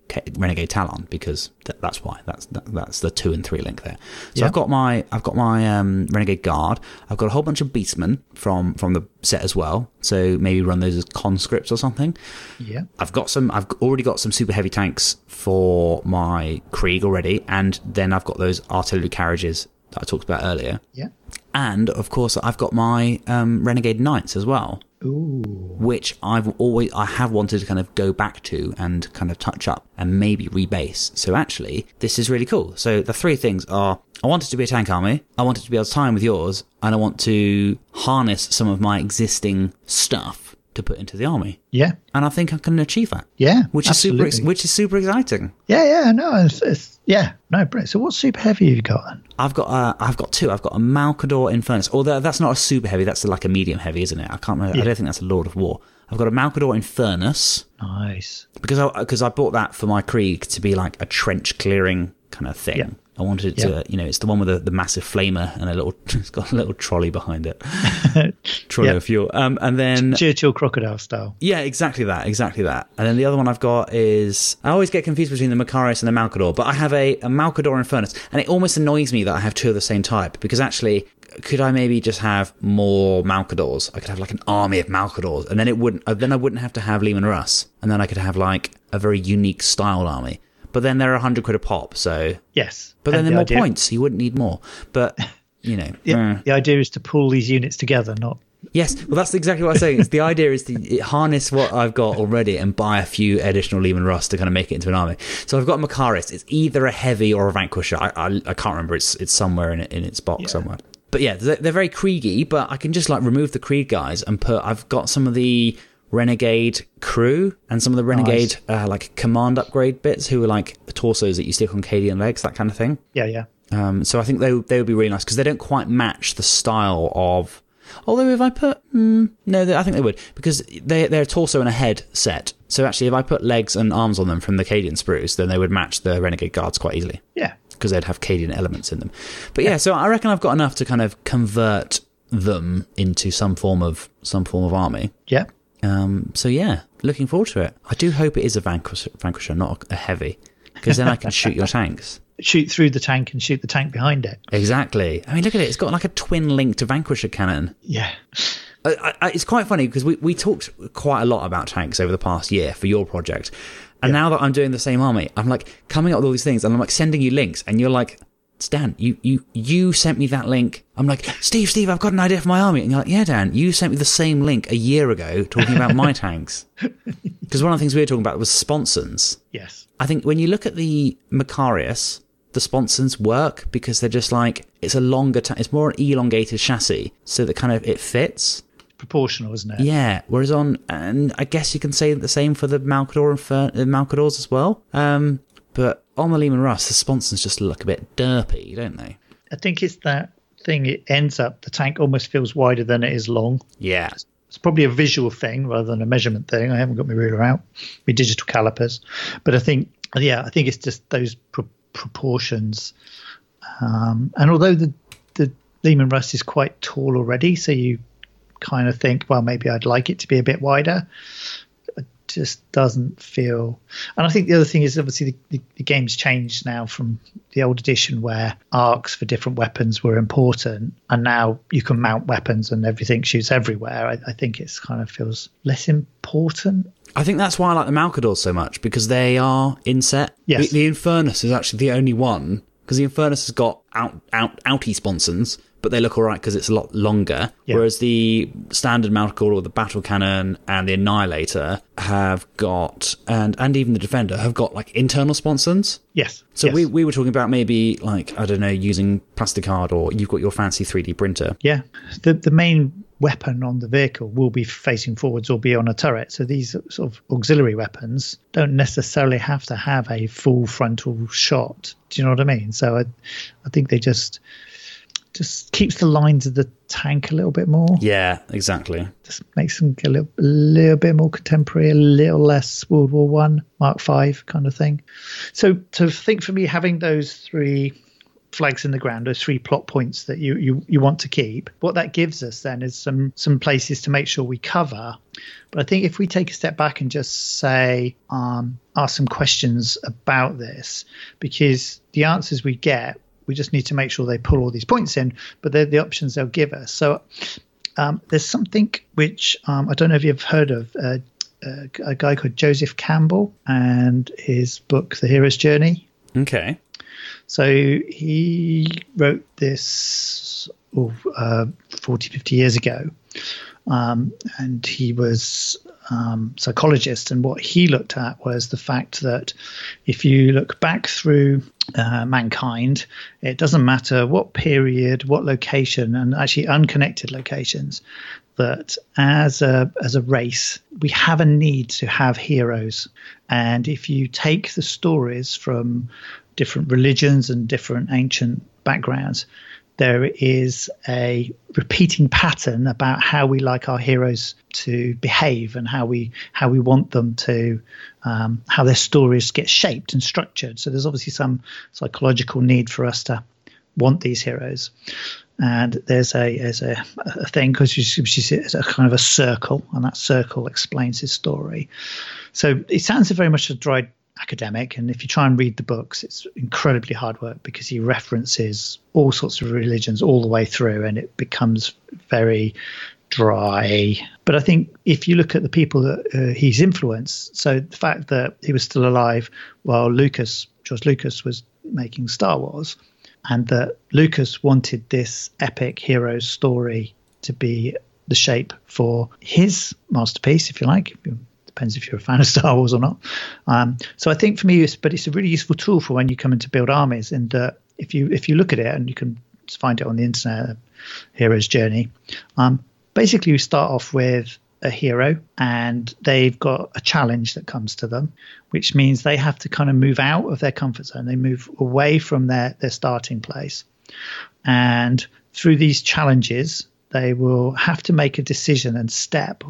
Renegade Talon, because th- that's why that's that, that's the two and three link there. So Yeah. I've got my I've got my um, Renegade Guard. I've got a whole bunch of Beastmen from from the set as well. So maybe run those as conscripts or something. Yeah. I've got some. I've already got some super heavy tanks for my Krieg already, and then I've got those artillery carriages that I talked about earlier. Yeah. And of course, I've got my um, Renegade Knights as well. Ooh. Which I've always I have wanted to kind of go back to and kind of touch up and maybe rebase. So actually, this is really cool. So the three things are: I want it to be a tank army, I want it to be able to tie in with yours, and I want to harness some of my existing stuff to put into the army. Yeah. And I think I can achieve that. Yeah. Which is super, absolutely. ex- which is super exciting. Yeah. Yeah. No. It's, it's, yeah. No. Brilliant. So what super heavy have you got then? I've got uh, I've got two. I've got a Malcador Infernus. Although that's not a super heavy. That's like a medium heavy, isn't it? I can't remember. Yeah. I don't think that's a Lord of War. I've got a Malcador Infernus Nice. because I because I bought that for my Krieg to be like a trench clearing kind of thing. Yeah. I wanted it Yeah. to, you know, it's the one with the, the massive flamer and a little, it's got a little trolley behind it, trolley Yeah. of fuel. Um, and then Churchill crocodile style. yeah, exactly that, exactly that. And then the other one I've got is, I always get confused between the Macarius and the Malcador, but I have a, a Malcador Infernus, and it almost annoys me that I have two of the same type, because actually, could I maybe just have more Malcadors? I could have like an army of Malcadors, and then it wouldn't, uh, then I wouldn't have to have Leman Russ, and then I could have like a very unique style army. But then they're a hundred quid a pop, so. Yes. But then And they're the more idea- points, you wouldn't need more. But, you know. The, eh. the idea is to pull these units together, not. Yes, well, that's exactly what I'm saying. It's the idea is to harness what I've got already and buy a few additional Leman Russ to kind of make it into an army. So I've got Macarius. It's either a heavy or a Vanquisher. I I, I can't remember. It's it's somewhere in it, in its box Yeah. somewhere. But yeah, they're, they're very Kriegy, but I can just like remove the Krieg guys and put. I've got some of the Renegade crew and some of the Renegade uh, like command upgrade bits who are like the torsos that you stick on Cadian legs, that kind of thing. Yeah. Yeah. Um, so I think they they would be really nice because they don't quite match the style of. Although if I put mm, no, they, I think they would because they they're a torso and a head set. So actually, if I put legs and arms on them from the Cadian sprues, then they would match the Renegade guards quite easily Yeah. because they'd have Cadian elements in them. But yeah, so I reckon I've got enough to kind of convert them into some form of some form of army. Yeah. Um, so yeah, looking forward to it. I do hope it is a vanquisher, vanquisher not a heavy, because then I can shoot your tanks. Shoot through the tank and shoot the tank behind it. Exactly. I mean, look at it. It's got like a twin link to Vanquisher cannon. Yeah. I, I, it's quite funny because we, we talked quite a lot about tanks over the past year for your project. And Yeah. now that I'm doing the same army, I'm like coming up with all these things and I'm like sending you links and you're like, Stan, you, you, you sent me that link. I'm like, Steve, Steve, I've got an idea for my army. And you're like, yeah, Dan, you sent me the same link a year ago talking about my tanks. Because one of the things we were talking about was sponsons. Yes. I think when you look at the Macarius, the sponsons work because they're just like, it's a longer, ta- it's more an elongated chassis. So that kind of, it fits. Proportional, isn't it? Yeah. Whereas on, and I guess you can say the same for the Malcador and Fer- uh, Malcadors as well. Um, but on the Leman Russ, the sponsons just look a bit derpy, don't they? I think it's that thing. It ends up, the tank almost feels wider than it is long. Yeah. It's probably a visual thing rather than a measurement thing. I haven't got my ruler out, my digital calipers. But I think, yeah, I think it's just those pro- proportions. Um, and although the, the Leman Russ is quite tall already, so you kind of think, well, maybe I'd like it to be a bit wider. It just doesn't feel. And I think the other thing is obviously the, the, the game's changed now from the old edition where arcs for different weapons were important, and now you can mount weapons and everything shoots everywhere. I, I think it's kind of feels less important. I think that's why I like the Malcadors so much, because they are inset. Yes. The, the Infernus is actually the only one, because the Infernus has got out, out, outy sponsons, but they look all right because it's a lot longer. Yeah. Whereas the standard Malcador or the Battle Cannon and the Annihilator have got, and and even the Defender have got like internal sponsons. Yes. So yes. we, we were talking about maybe like, I don't know, using plasticard, or you've got your fancy three D printer. Yeah. The the main weapon on the vehicle will be facing forwards or be on a turret. So these sort of auxiliary weapons don't necessarily have to have a full frontal shot. Do you know what I mean? So I, I think they just just keeps the lines of the tank a little bit more. Yeah, exactly. Just makes them a little, a little bit more contemporary, a little less World War One, Mark Five kind of thing. So, so think for me, having those three flags in the ground, those three plot points that you, you, you want to keep. What that gives us then is some some places to make sure we cover. But I think if we take a step back and just say, um, ask some questions about this, because the answers we get, we just need to make sure they pull all these points in, but they're the options they'll give us. So um, there's something which um, I don't know if you've heard of, uh, uh, a guy called Joseph Campbell and his book, The Hero's Journey. Okay. So he wrote this oh, uh, forty, fifty years ago, um, and he was um, psychologist. And what he looked at was the fact that if you look back through uh, mankind, it doesn't matter what period, what location, and actually unconnected locations, that as a as a race, we have a need to have heroes. And if you take the stories from different religions and different ancient backgrounds, there is a repeating pattern about how we like our heroes to behave and how we how we want them to um, how their stories get shaped and structured. So there's obviously some psychological need for us to want these heroes. And there's a there's a, a thing because you see it's a kind of a circle, and that circle explains his story. So it sounds very much a dry academic, and if you try and read the books, it's incredibly hard work because he references all sorts of religions all the way through, and it becomes very dry. But I think if you look at the people that uh, he's influenced, so the fact that he was still alive while Lucas, George Lucas, was making Star Wars, and that Lucas wanted this epic hero story to be the shape for his masterpiece, if you like. Depends if you're a fan of Star Wars or not. Um, so I think for me, it's, but it's a really useful tool for when you come in to build armies. And uh, if you if you look at it, and you can find it on the internet, Hero's Journey, um, basically you start off with a hero, and they've got a challenge that comes to them, which means they have to kind of move out of their comfort zone. They move away from their, their starting place. And through these challenges, they will have to make a decision and step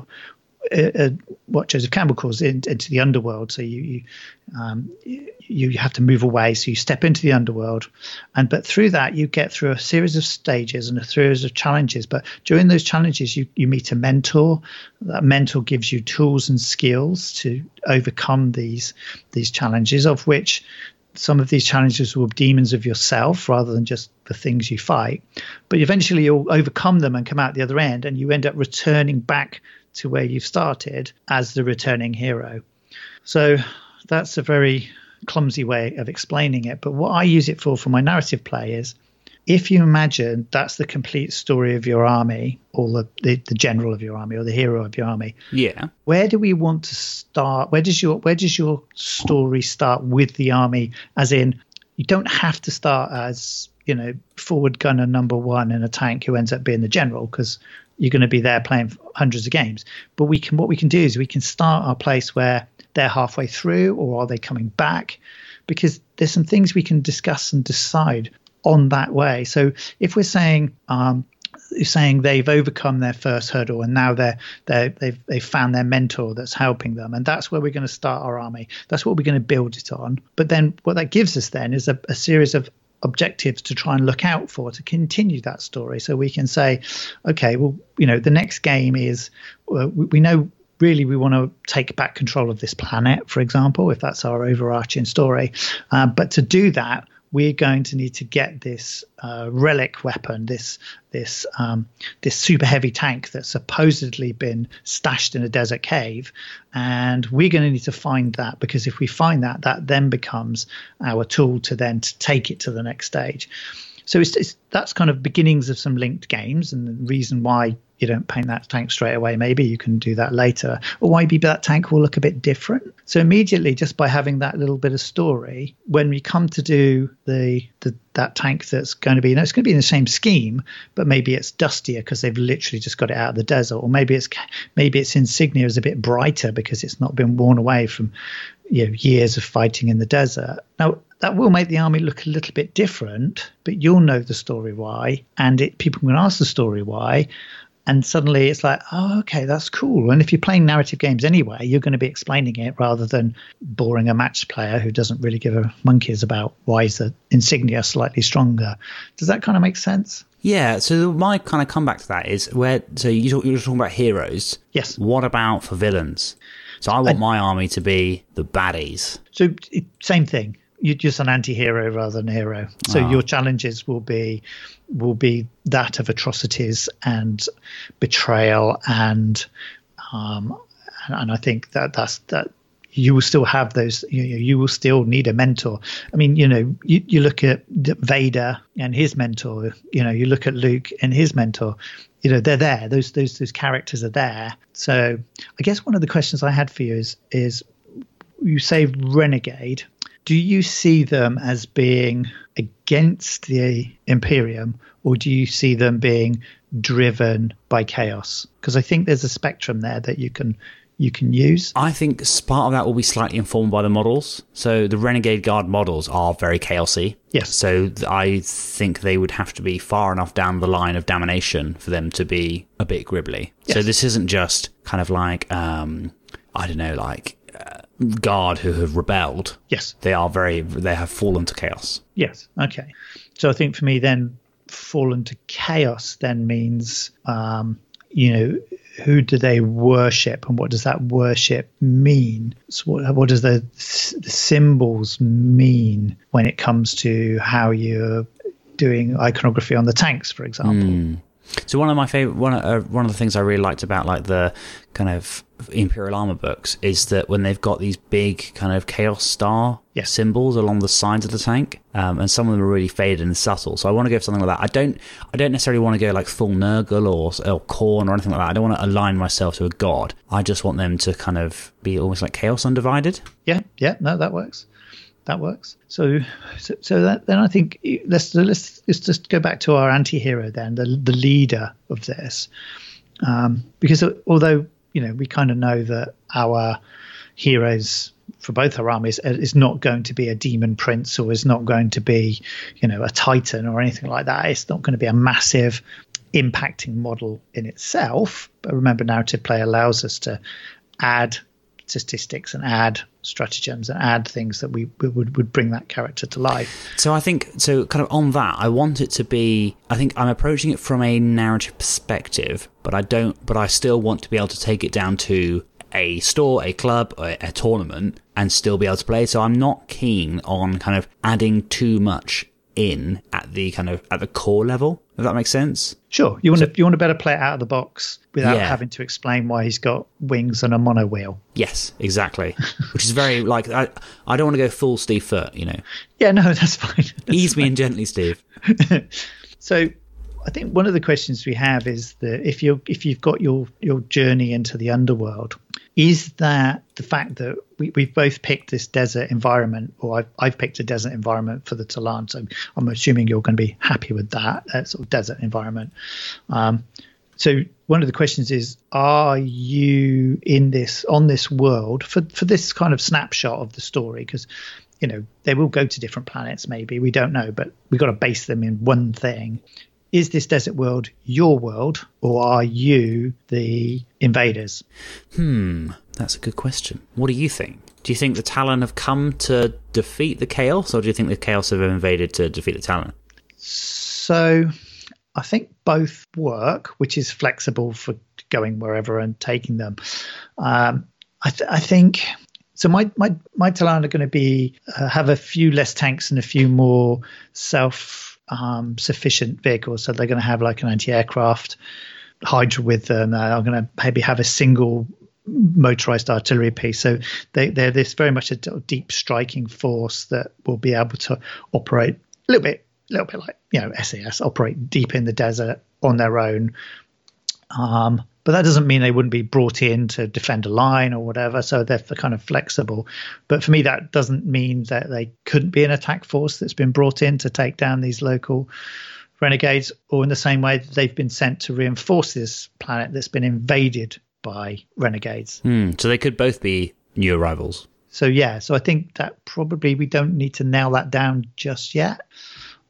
Uh, what Joseph Campbell calls it, into the underworld. So you you, um, you you have to move away. So you step into the underworld, and but through that you get through a series of stages and a series of challenges. But during those challenges, you you meet a mentor. That mentor gives you tools and skills to overcome these these challenges, of which some of these challenges will be demons of yourself rather than just the things you fight. But eventually you'll overcome them and come out the other end, and you end up returning back to where you've started as the returning hero. So that's a very clumsy way of explaining it. But what I use it for, for my narrative play, is if you imagine that's the complete story of your army, or the, the, the general of your army, or the hero of your army. Yeah. Where do we want to start? Where does your where does your story start with the army? As in, you don't have to start as, you know, forward gunner number one in a tank who ends up being the general, because you're going to be there playing hundreds of games. But we can, what we can do is we can start our place where they're halfway through, or are they coming back? Because there's some things we can discuss and decide on that way. So if we're saying, um, you're saying they've overcome their first hurdle, and now they're, they're they've they've found their mentor that's helping them, and that's where we're going to start our army. That's what we're going to build it on. But then what that gives us then is a, a series of objectives to try and look out for to continue that story. So we can say, okay, well, you know, the next game is uh, we, we know really we want to take back control of this planet, for example, if that's our overarching story. Uh, but to do that, we're going to need to get this uh, relic weapon, this this um, this super heavy tank that's supposedly been stashed in a desert cave, and we're going to need to find that, because if we find that, that then becomes our tool to then to take it to the next stage. So it's, it's that's kind of beginnings of some linked games, and the reason why you don't paint that tank straight away. Maybe you can do that later, or maybe that tank will look a bit different. So immediately, just by having that little bit of story, when we come to do the, the that tank that's going to be, you know, it's going to be in the same scheme, but maybe it's dustier because they've literally just got it out of the desert, or maybe it's maybe its insignia is a bit brighter because it's not been worn away from, you know, years of fighting in the desert. Now, that will make the army look a little bit different, but you'll know the story why, and it, people can ask the story why. and suddenly it's like, oh, okay, that's cool. And if you're playing narrative games anyway, you're going to be explaining it rather than boring a match player who doesn't really give a monkeys about why is the insignia slightly stronger. Does that kind of make sense? Yeah, so my kind of comeback to that is where, so you talk, you were talking about heroes. Yes. What about for villains? So I want I, my army to be the baddies. So it, same thing. You're just an anti-hero rather than a hero. So oh. your challenges will be will be that of atrocities and betrayal, and um, and, and I think that that's that you will still have those. You know, you will still need a mentor. I mean, you know, you, you look at Vader and his mentor. You know, you look at Luke and his mentor. You know, they're there. Those those those characters are there. So I guess one of the questions I had for you is is you say Renegade. Do you see them as being against the Imperium, or do you see them being driven by chaos? Because I think there's a spectrum there that you can you can use. I think part of that will be slightly informed by the models. So the Renegade Guard models are very chaosy. Yes. So I think they would have to be far enough down the line of domination for them to be a bit gribbly. Yes. So this isn't just kind of like, um, I don't know, like... Uh, guard who have rebelled. Yes. They are very, they have fallen to chaos. Yes. Okay. So I think for me then, fallen to chaos then means, um, you know, who do they worship and what does that worship mean? So what, what does the, the symbols mean when it comes to how you're doing iconography on the tanks, for example? Mm. So one of my favorite, one of, uh, one of the things I really liked about like the kind of Imperial Armor books is that when they've got these big kind of Chaos Star yes. symbols along the sides of the tank, um, and some of them are really faded and subtle. So I want to go for something like that. I don't, I don't necessarily want to go like full Nurgle or or Khorne or anything like that. I don't want to align myself to a god. I just want them to kind of be almost like Chaos Undivided. Yeah, yeah, no, that works. That works. So, so, so that, then I think let's let's let's just go back to our anti-hero then, the the leader of this, um, because although you know we kind of know that our heroes for both our armies is not going to be a demon prince or is not going to be you know a titan or anything like that. It's not going to be a massive impacting model in itself. But remember, narrative play allows us to add statistics and add stratagems and add things that we, we would, would bring that character to life. So I think, so kind of on that, I want it to be, I think I'm approaching it from a narrative perspective, but I don't, but I still want to be able to take it down to a store, a club, a, a tournament and still be able to play. So I'm not keen on kind of adding too much in at the kind of at the core level, if that makes sense. Sure. You want so, to you want to better play it out of the box without yeah. having to explain why he's got wings and a mono wheel. Yes, exactly. Which is very like I I don't want to go full Steve Foot, you know. Yeah, no, that's fine. That's Ease fine. me in gently, Steve. So I think one of the questions we have is that if you if you've got your your journey into the underworld, is that the fact that we, we've both picked this desert environment, or I've, I've picked a desert environment for the Tallarn, so I'm assuming you're going to be happy with that, that sort of desert environment. Um, so one of the questions is, are you in this, on this world, for, for this kind of snapshot of the story? Because, you know, they will go to different planets maybe, we don't know, but we've got to base them in one thing. Is this desert world your world, or are you the invaders? Hmm, that's a good question. What do you think? Do you think the Talon have come to defeat the Chaos, or do you think the Chaos have invaded to defeat the Talon? So I think both work, which is flexible for going wherever and taking them. Um, I, th- I think... So my my my Talon are going to be uh, have a few less tanks and a few more self um, sufficient vehicles. So they're going to have like an anti-aircraft Hydra with them. They're going to maybe have a single motorized artillery piece. So they they're this very much a deep striking force that will be able to operate a little bit, a little bit like you know S A S, operate deep in the desert on their own. Um, But that doesn't mean they wouldn't be brought in to defend a line or whatever. So they're kind of flexible. But for me, that doesn't mean that they couldn't be an attack force that's been brought in to take down these local renegades, or in the same way that they've been sent to reinforce this planet that's been invaded by renegades. Hmm, so they could both be new arrivals. So, yeah. So I think that probably we don't need to nail that down just yet.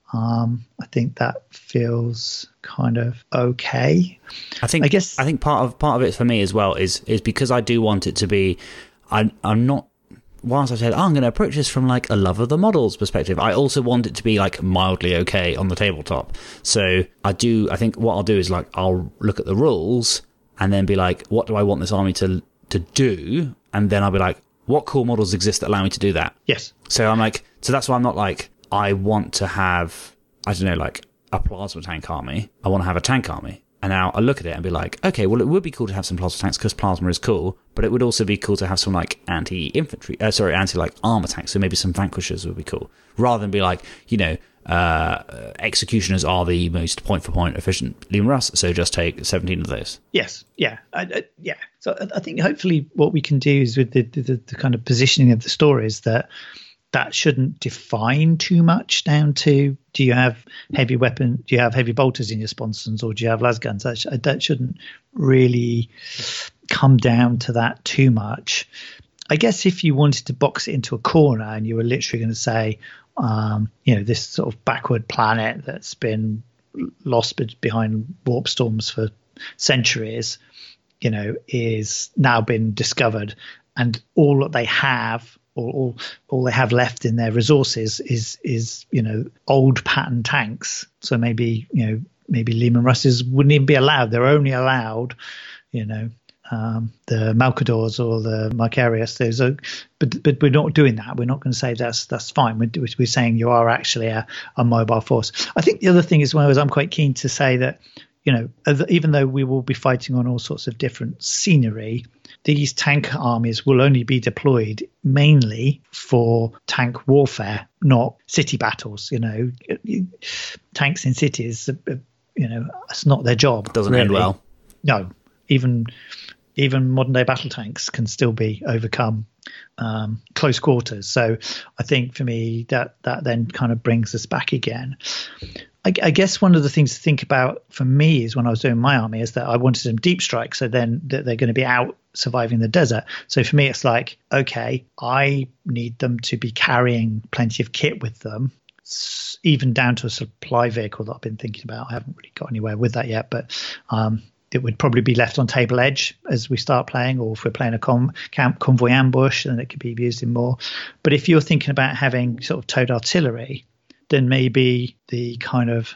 Um, I think that feels kind of okay. I think I guess I think part of part of it for me as well is is because I do want it to be. I, I'm not. Whilst I said, oh, I'm going to approach this from like a love of the models perspective, I also want it to be like mildly okay on the tabletop. So I do. I think what I'll do is like I'll look at the rules and then be like, what do I want this army to to do? And then I'll be like, what cool models exist that allow me to do that? Yes. So I'm like, so that's why I'm not like, I want to have, I don't know, like a plasma tank army. I want to have a tank army. And now I look at it and be like, okay, well, it would be cool to have some plasma tanks because plasma is cool, but it would also be cool to have some like anti-infantry, uh, sorry, anti-like armor tanks. So maybe some vanquishers would be cool, rather than be like, you know, uh, executioners are the most point-for-point efficient Leman Russ, so just take seventeen of those. Yes, yeah, I, I, yeah. So I, I think hopefully what we can do is with the, the, the kind of positioning of the stories that that shouldn't define too much down to, do you have heavy weapon, do you have heavy bolters in your sponsons, or do you have las guns? That, sh- that shouldn't really come down to that too much. I guess if you wanted to box it into a corner and you were literally going to say, um, you know, this sort of backward planet that's been lost behind warp storms for centuries, you know, is now been discovered, and all that they have, or all, all they have left in their resources is, is, you know, old pattern tanks. So maybe, you know, maybe Leman Russes wouldn't even be allowed. They're only allowed, you know, um, the Malcadors or the Marcarius. Those are, but but we're not doing that. We're not going to say that's that's fine. We're, we're saying you are actually a, a mobile force. I think the other thing as well is I'm quite keen to say that, you know, even though we will be fighting on all sorts of different scenery, these tank armies will only be deployed mainly for tank warfare, not city battles. You know, tanks in cities, you know, it's not their job. Doesn't really. end well. No, even even modern day battle tanks can still be overcome um, close quarters. So I think for me that that then kind of brings us back again. I, I guess one of the things to think about for me is when I was doing my army is that I wanted them deep strike. So then they're going to be out surviving the desert. So for me, it's like, okay, I need them to be carrying plenty of kit with them, even down to a supply vehicle that I've been thinking about. I haven't really got anywhere with that yet, but um, it would probably be left on table edge as we start playing, or if we're playing a com- camp convoy ambush, then it could be used in more. But if you're thinking about having sort of towed artillery, then maybe the kind of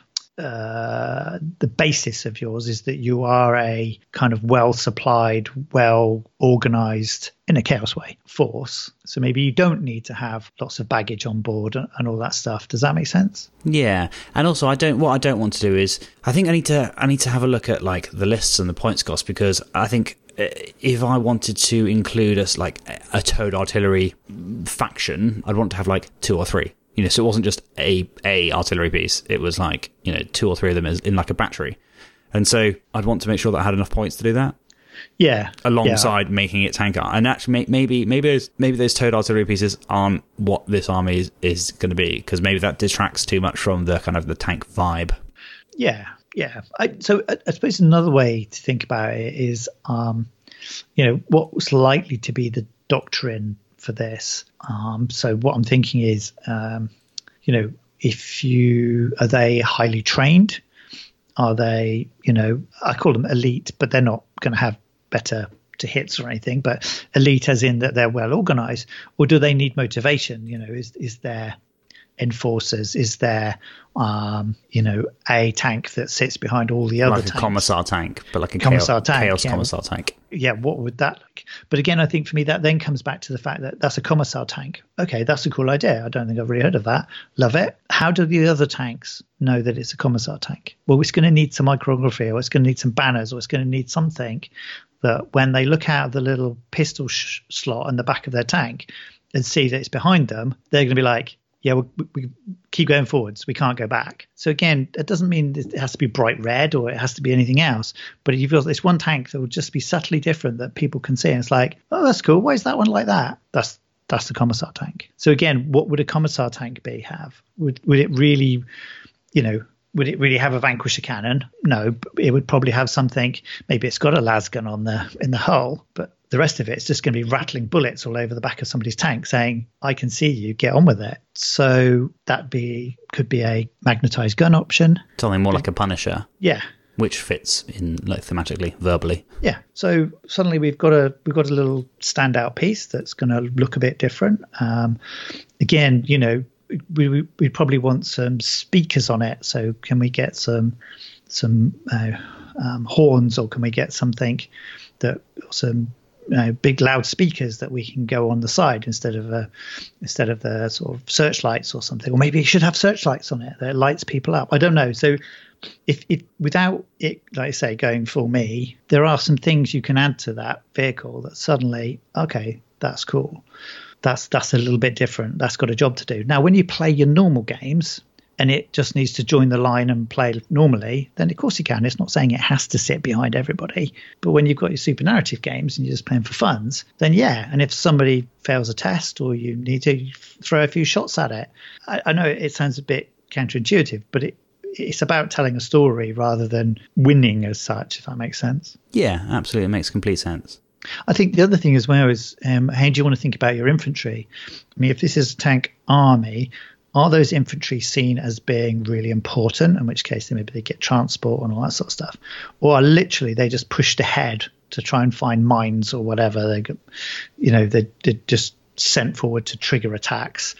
uh, the basis of yours is that you are a kind of well-supplied, well-organized, in a chaos way, force. So maybe you don't need to have lots of baggage on board and, and all that stuff. Does that make sense? Yeah, and also I don't. What I don't want to do is, I think I need to. I need to have a look at like the lists and the points cost, because I think if I wanted to include us like a towed artillery faction, I'd want to have like two or three. You know, so it wasn't just a a artillery piece. It was like, you know, two or three of them in like a battery. And so I'd want to make sure that I had enough points to do that. Yeah. Alongside yeah. making it tank art. And actually, maybe maybe those maybe those towed artillery pieces aren't what this army is, is going to be, because maybe that detracts too much from the kind of the tank vibe. Yeah, yeah. I, so I, I suppose another way to think about it is, um, you know, what was likely to be the doctrine for this. Um, so what I'm thinking is, um, you know, if you are they highly trained? Are they, you know, I call them elite, but they're not going to have better to hits or anything, but elite as in that they're well organized, or do they need motivation? You know, is is there enforcers? Is there, um, you know, a tank that sits behind all the other like a tanks? commissar tank, but like a commissar chaos, tank, chaos yeah. commissar tank. Yeah, what would that like? But again, I think for me that then comes back to the fact that that's a commissar tank. Okay, that's a cool idea. I don't think I've really heard of that. Love it. How do the other tanks know that it's a commissar tank? Well, it's going to need some iconography, or it's going to need some banners, or it's going to need something that when they look out of the little pistol sh- slot in the back of their tank and see that it's behind them, they're going to be like, yeah, we, we keep going forwards. We can't go back. So again, it doesn't mean it has to be bright red or it has to be anything else. But if you've got this one tank that will just be subtly different that people can see, and it's like, oh, that's cool. Why is that one like that? That's that's the commissar tank. So again, what would a commissar tank be have? Would would it really, you know, would it really have a Vanquisher cannon? No, but it would probably have something. Maybe it's got a lasgun on the in the hull, but the rest of it's just going to be rattling bullets all over the back of somebody's tank, saying, "I can see you. Get on with it." So that be could be a magnetized gun option. Something more like a Punisher. Yeah. Which fits in like thematically, verbally. Yeah. So suddenly we've got a we've got a little standout piece that's going to look a bit different. Um, again, you know, we we we'd probably want some speakers on it. So can we get some some uh, um, horns, or can we get something that some you know, big loud speakers that we can go on the side instead of a, instead of the sort of searchlights or something? Or maybe it should have searchlights on it that lights people up. I don't know. So if it without it, like I say, going full me, there are some things you can add to that vehicle that suddenly, okay, that's cool. That's that's a little bit different. That's got a job to do. Now, when you play your normal games and it just needs to join the line and play normally, then of course you can. It's not saying it has to sit behind everybody. But when you've got your super narrative games and you're just playing for funs, then yeah. And if somebody fails a test or you need to throw a few shots at it, I, I know it sounds a bit counterintuitive, but it it's about telling a story rather than winning as such, if that makes sense. Yeah, absolutely. It makes complete sense. I think the other thing as well is um, how do you want to think about your infantry? I mean, if this is a tank army, are those infantry seen as being really important, in which case they maybe they get transport and all that sort of stuff? Or are literally they just pushed ahead to try and find mines or whatever? They got, you know, they, they're just sent forward to trigger attacks.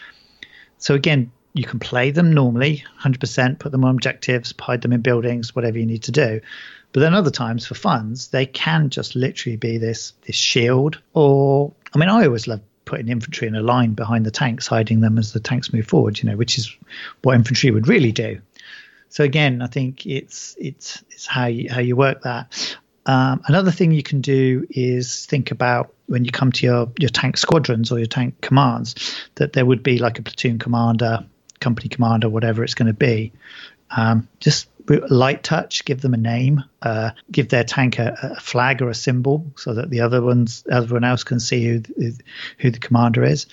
So again, you can play them normally, one hundred percent, put them on objectives, hide them in buildings, whatever you need to do. But then other times for funds, they can just literally be this this shield. Or, I mean, I always love putting infantry in a line behind the tanks, hiding them as the tanks move forward, you know, which is what infantry would really do. So again, I think it's it's it's how you, how you work that. Um, another thing you can do is think about when you come to your, your tank squadrons or your tank commands, that there would be like a platoon commander, company commander, whatever it's going to be. Um, just light touch, give them a name, uh, give their tank a, a flag or a symbol so that the other ones, everyone else can see who, who the commander is.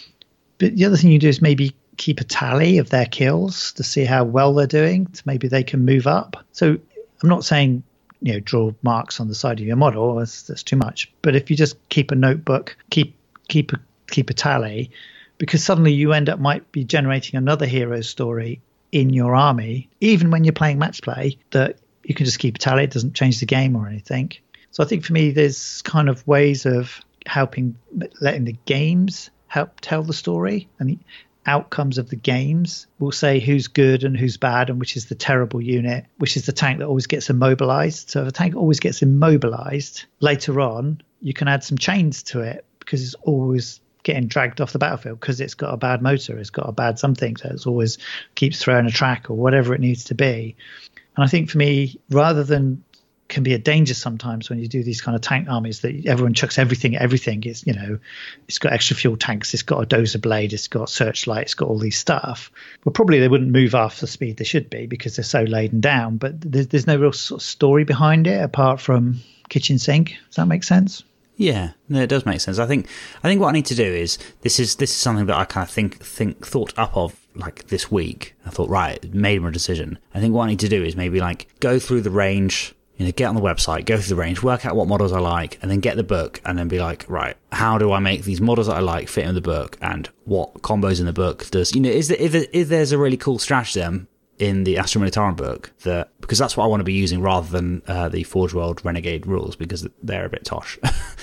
But the other thing you do is maybe keep a tally of their kills to see how well they're doing. So maybe they can move up. So I'm not saying, you know, draw marks on the side of your model. That's, that's too much. But if you just keep a notebook, keep keep a, keep a tally, because suddenly you end up might be generating another hero story in your army, even when you're playing match play, that you can just keep a tally. It doesn't change the game or anything. So I think for me, there's kind of ways of helping, letting the games help tell the story, and the outcomes of the games will say who's good and who's bad, and which is the terrible unit, which is the tank that always gets immobilized. So if a tank always gets immobilized, later on, you can add some chains to it because it's always getting dragged off the battlefield because it's got a bad motor, it's got a bad something, so it's always keeps throwing a track or whatever it needs to be. And I think for me, rather than can be a danger sometimes when you do these kind of tank armies that everyone chucks everything at everything, is, you know, it's got extra fuel tanks, it's got a dozer blade, it's got searchlight, it's got all these stuff. Well, probably they wouldn't move half the speed they should be because they're so laden down, but there's, there's no real sort of story behind it apart from kitchen sink. Does that make sense? Yeah, no, it does make sense. I think I think what I need to do is this is this is something that I kind of think think thought up of like this week. I thought, right, made my decision. I think what I need to do is maybe like go through the range, you know, get on the website, go through the range, work out what models I like, and then get the book and then be like, right, how do I make these models that I like fit in the book, and what combos in the book does, you know, is there, if, if there's a really cool stratagem in the Astra Militarum book, that because that's what I want to be using rather than uh, the Forge World Renegade rules, because they're a bit tosh.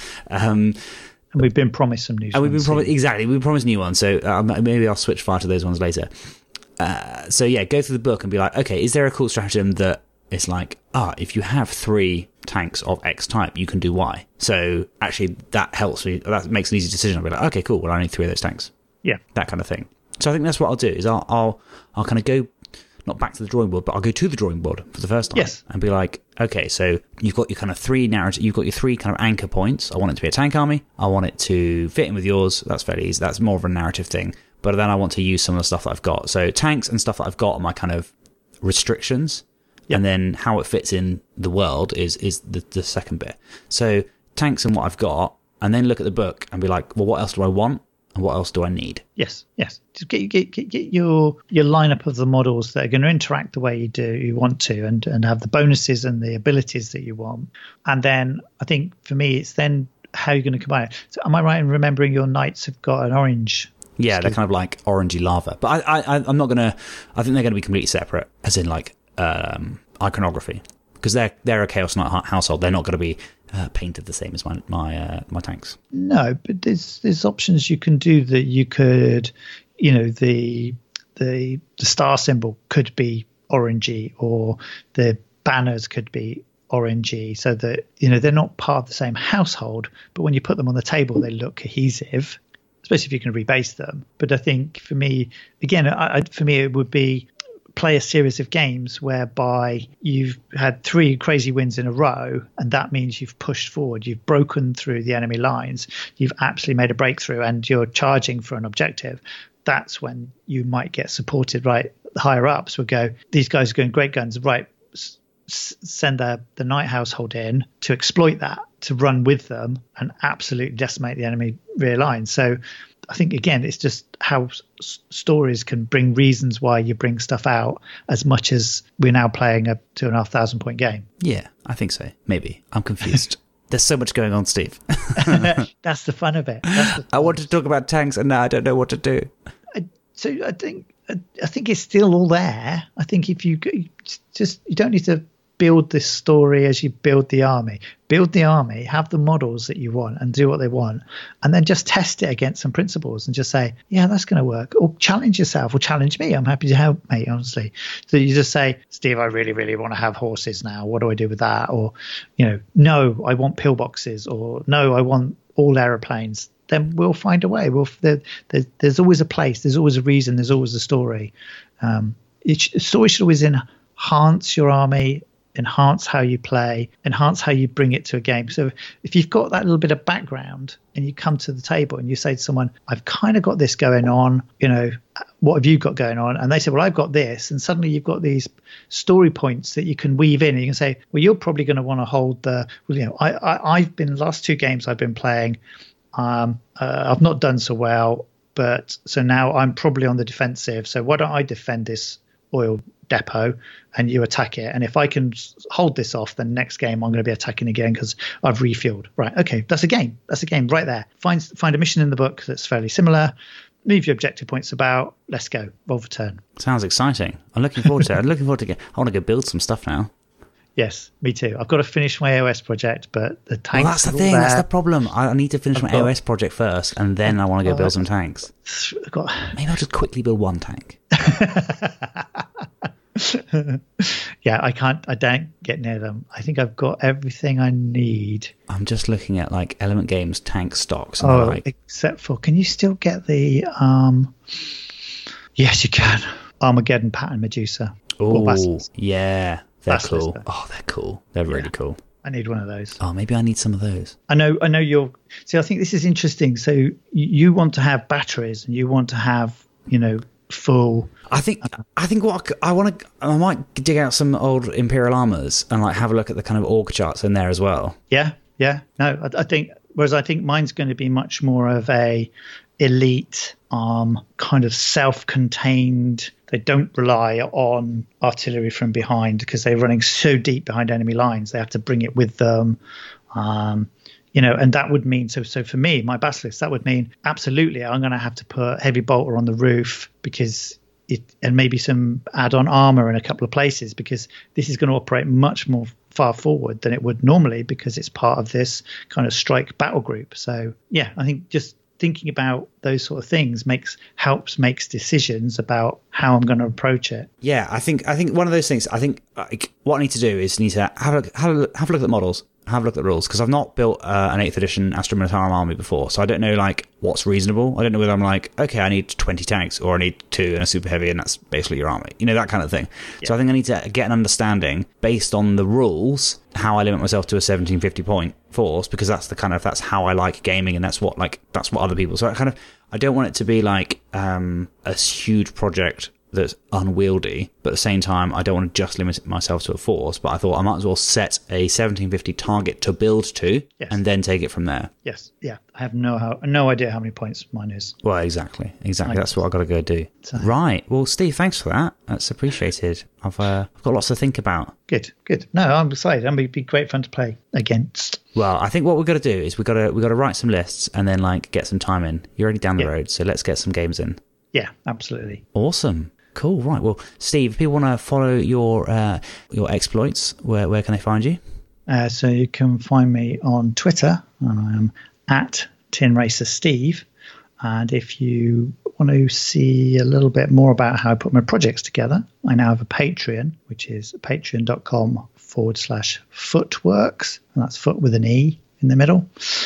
um, and we've been promised some new. And we've been promised exactly. We've been promised new ones, so uh, maybe I'll switch fire to those ones later. Uh, so yeah, go through the book and be like, okay, is there a cool stratagem that it's like, ah, if you have three tanks of X type, you can do Y. So actually, that helps me. That makes an easy decision. I'll be like, okay, cool. Well, I need three of those tanks. Yeah, that kind of thing. So I think that's what I'll do. Is I'll I'll, I'll kind of go. Not back to the drawing board, but I'll go to the drawing board for the first time. Yes. And be like, okay, so you've got your kind of three narrative, you've got your three kind of anchor points. I want it to be a tank army. I want it to fit in with yours. That's fairly easy. That's more of a narrative thing. But then I want to use some of the stuff that I've got. So tanks and stuff that I've got are my kind of restrictions. Yep. And then how it fits in the world is is the, the second bit. So tanks and what I've got, and then look at the book and be like, well, what else do I want? And what else do I need? Yes, yes. Just get, get, get, get your your lineup of the models that are going to interact the way you do you want to, and, and have the bonuses and the abilities that you want. And then I think for me, it's then how you're going to combine it. So am I right in remembering your knights have got an orange? Yeah, they're kind of like orangey lava. But I, I, I'm not going to... I think they're going to be completely separate, as in like um, iconography. Because they're, they're a Chaos Knight household. They're not going to be uh, painted the same as my my, uh, my tanks. No, but there's there's options you can do that you could... You know, the the the star symbol could be orangey, or the banners could be orangey, so that, you know, they're not part of the same household, but when you put them on the table, they look cohesive, especially if you can rebase them. But I think for me, again, I, I, for me, it would be play a series of games whereby you've had three crazy wins in a row, and that means you've pushed forward, you've broken through the enemy lines, you've absolutely made a breakthrough, and you're charging for an objective. That's when you might get supported, right? The higher ups would go, these guys are going great guns, right? S- send the, the Knight household in to exploit that, to run with them and absolutely decimate the enemy rear line. So I think, again, it's just how s- stories can bring reasons why you bring stuff out, as much as we're now playing a two and a half thousand point game. Yeah, I think so. Maybe. I'm confused. There's so much going on, Steve. That's the fun of it. That's the fun. I wanted to talk about tanks, and now I don't know what to do. I, so I think I think it's still all there. I think if you just you don't need to build this story as you build the army. Build the army, have the models that you want, and do what they want, and then just test it against some principles and just say, yeah, that's going to work. Or challenge yourself, or challenge me. I'm happy to help, mate, honestly. So you just say, Steve, I really, really want to have horses now. What do I do with that? Or, you know, no, I want pillboxes, or no, I want all aeroplanes. Then we'll find a way. We'll, there, there, there's always a place. There's always a reason. There's always a story. Um, it, story should always enhance your army, enhance how you play, enhance how you bring it to a game. So if you've got that little bit of background and you come to the table and you say to someone, I've kind of got this going on, you know, what have you got going on? And they say, well, I've got this. And suddenly you've got these story points that you can weave in. And you can say, well, you're probably going to want to hold the, well, you know, I, I, I've been, the last two games I've been playing, um, uh, I've not done so well, but so now I'm probably on the defensive. So why don't I defend this oil depot and you attack it, and if I can hold this off, then next game I'm going to be attacking again because I've refueled. Right, okay, that's a game. That's a game right there. Find find a mission in the book that's fairly similar. Move your objective points about. Let's go. Roll for turn. Sounds exciting. I'm looking forward to it. I'm looking forward to get. I want to go build some stuff now. Yes, me too. I've got to finish my A O S project, but the tanks. Well, that's the thing. That's the problem. I need to finish I've my got, A O S project first, and then I want to go build some tanks. I've got, Maybe I'll just quickly build one tank. Yeah, I can't. I don't get near them. I think I've got everything I need. I'm just looking at like Element Games tank stocks. And oh, like, except for, can you still get the? um Yes, you can. Armageddon pattern Medusa. Oh, yeah, they're Basilisk. cool. Oh, they're cool. They're really Yeah. cool. I need one of those. Oh, maybe I need some of those. I know. I know you're. See, I think this is interesting. So you, you want to have batteries, and you want to have, you know, full. I think I think what I, c- I want to I might dig out some old Imperial armors and like have a look at the kind of org charts in there as well. Yeah, yeah. No, I, I think. Whereas I think mine's going to be much more of a elite, um, kind of self-contained. They don't rely on artillery from behind because they're running so deep behind enemy lines. They have to bring it with them. Um, you know, and that would mean, so so for me, my Basilisk, that would mean absolutely I'm going to have to put heavy bolter on the roof because it, and maybe some add-on armor in a couple of places, because this is going to operate much more far forward than it would normally because it's part of this kind of strike battle group. So yeah, I think just thinking about those sort of things makes helps makes decisions about how I'm going to approach it. Yeah, I think I think one of those things. I think like, what I need to do is need to have a have a, have a look at the models, have a look at the rules, because I've not built uh, an eighth edition Astra Militarum army before, so I don't know like what's reasonable. I don't know whether I'm like, okay, I need twenty tanks or I need two and a super heavy, and that's basically your army. You know, that kind of thing. Yeah. So I think I need to get an understanding based on the rules how I limit myself to a seventeen fifty point force, because that's the kind of that's how I like gaming, and that's what like that's what other people. So I kind of I don't want it to be like um, a huge project that's unwieldy, but at the same time, I don't want to just limit myself to a force, but I thought I might as well set a seventeen fifty target to build to, yes. and then take it from there. Yes, yeah. I have no how, no idea how many points mine is. Well, exactly, exactly. That's what I've got to go do. So. Right. Well, Steve, thanks for that. That's appreciated. I've uh, I've got lots to think about. Good, good. No, I'm excited. It'd be great fun to play against. Well, I think what we've got to do is we've got to we've got to write some lists and then like get some time in. You're already down the yeah. road, so let's get some games in. Yeah, absolutely. Awesome. Cool. Right. Well, Steve, if people want to follow your uh, your exploits, where where can they find you? Uh, so you can find me on Twitter. I'm at Tin Racer Steve. And if you want to see a little bit more about how I put my projects together, I now have a Patreon, which is patreon.com forward slash footworks. And that's foot with an E in the middle.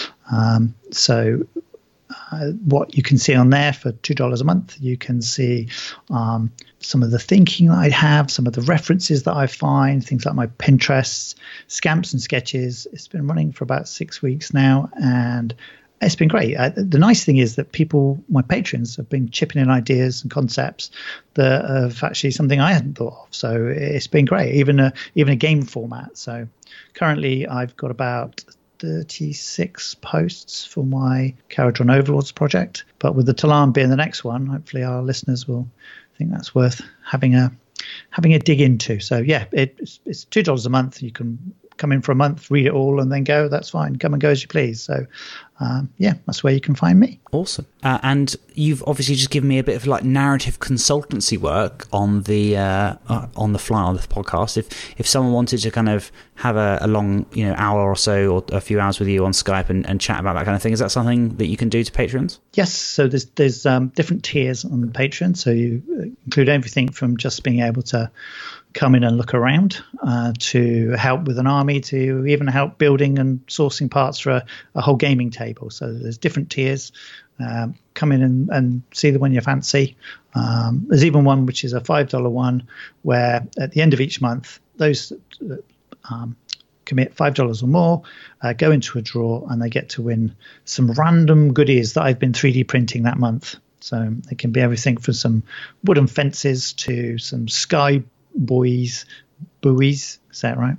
Um, so uh, what you can see on there for two dollars a month, you can see um, some of the thinking that I have, some of the references that I find, things like my Pinterest, scamps and sketches. It's been running for about six weeks now, and it's been great. Uh, the nice thing is that people, my patrons, have been chipping in ideas and concepts that have actually something I hadn't thought of. So it's been great, even a even a game format. So currently I've got about thirty-six posts for my Caradron Overlords project. But with the Talan being the next one, hopefully our listeners will think that's worth having a having a dig into. So yeah, it, it's, it's two dollars a month. You can come in for a month, read it all, and then go. That's fine. Come and go as you please. So, um, yeah, that's where you can find me. Awesome. Uh, and you've obviously just given me a bit of like narrative consultancy work on the uh, uh, on the fly on the podcast. If if someone wanted to kind of have a, a long, you know, hour or so or a few hours with you on Skype and, and chat about that kind of thing, is that something that you can do to patrons? Yes. So there's there's um, different tiers on Patreon. So you include everything from just being able to come in and look around, uh, to help with an army, to even help building and sourcing parts for a, a whole gaming table. So there's different tiers. Um, come in and, and see the one you fancy. Um, there's even one which is a five dollars one where at the end of each month, those that um, commit five dollars or more uh, go into a draw, and they get to win some random goodies that I've been three D printing that month. So it can be everything from some wooden fences to some sky buoys, buoys, is that right?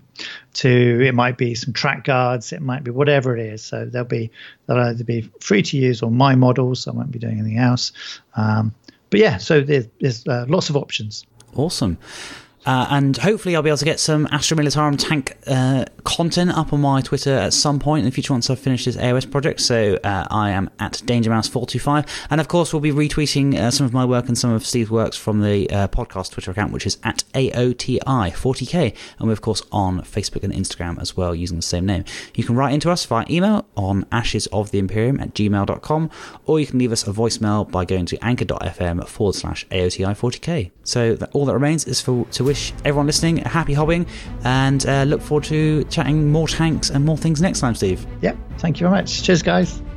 To, it might be some track guards, it might be whatever it is. So they'll be, they'll either be free to use or my models, so I won't be doing anything else. Um, but yeah, so there's, there's uh, lots of options. Awesome. Uh, and hopefully I'll be able to get some Astra Militarum tank uh, content up on my Twitter at some point in the future once I've finished this A O S project. So uh, I am at Danger Mouse four two five. And of course, we'll be retweeting uh, some of my work and some of Steve's works from the uh, podcast Twitter account, which is at A O T I forty K. And we're, of course, on Facebook and Instagram as well using the same name. You can write into us via email on ashesoftheimperium at gmail dot com, or you can leave us a voicemail by going to anchor.fm forward slash AOTI40K. So that, all that remains is for to wish everyone listening a happy hobbying, and uh, look forward to chatting more tanks and more things next time, Steve. Yep. Thank you very much. Cheers, guys.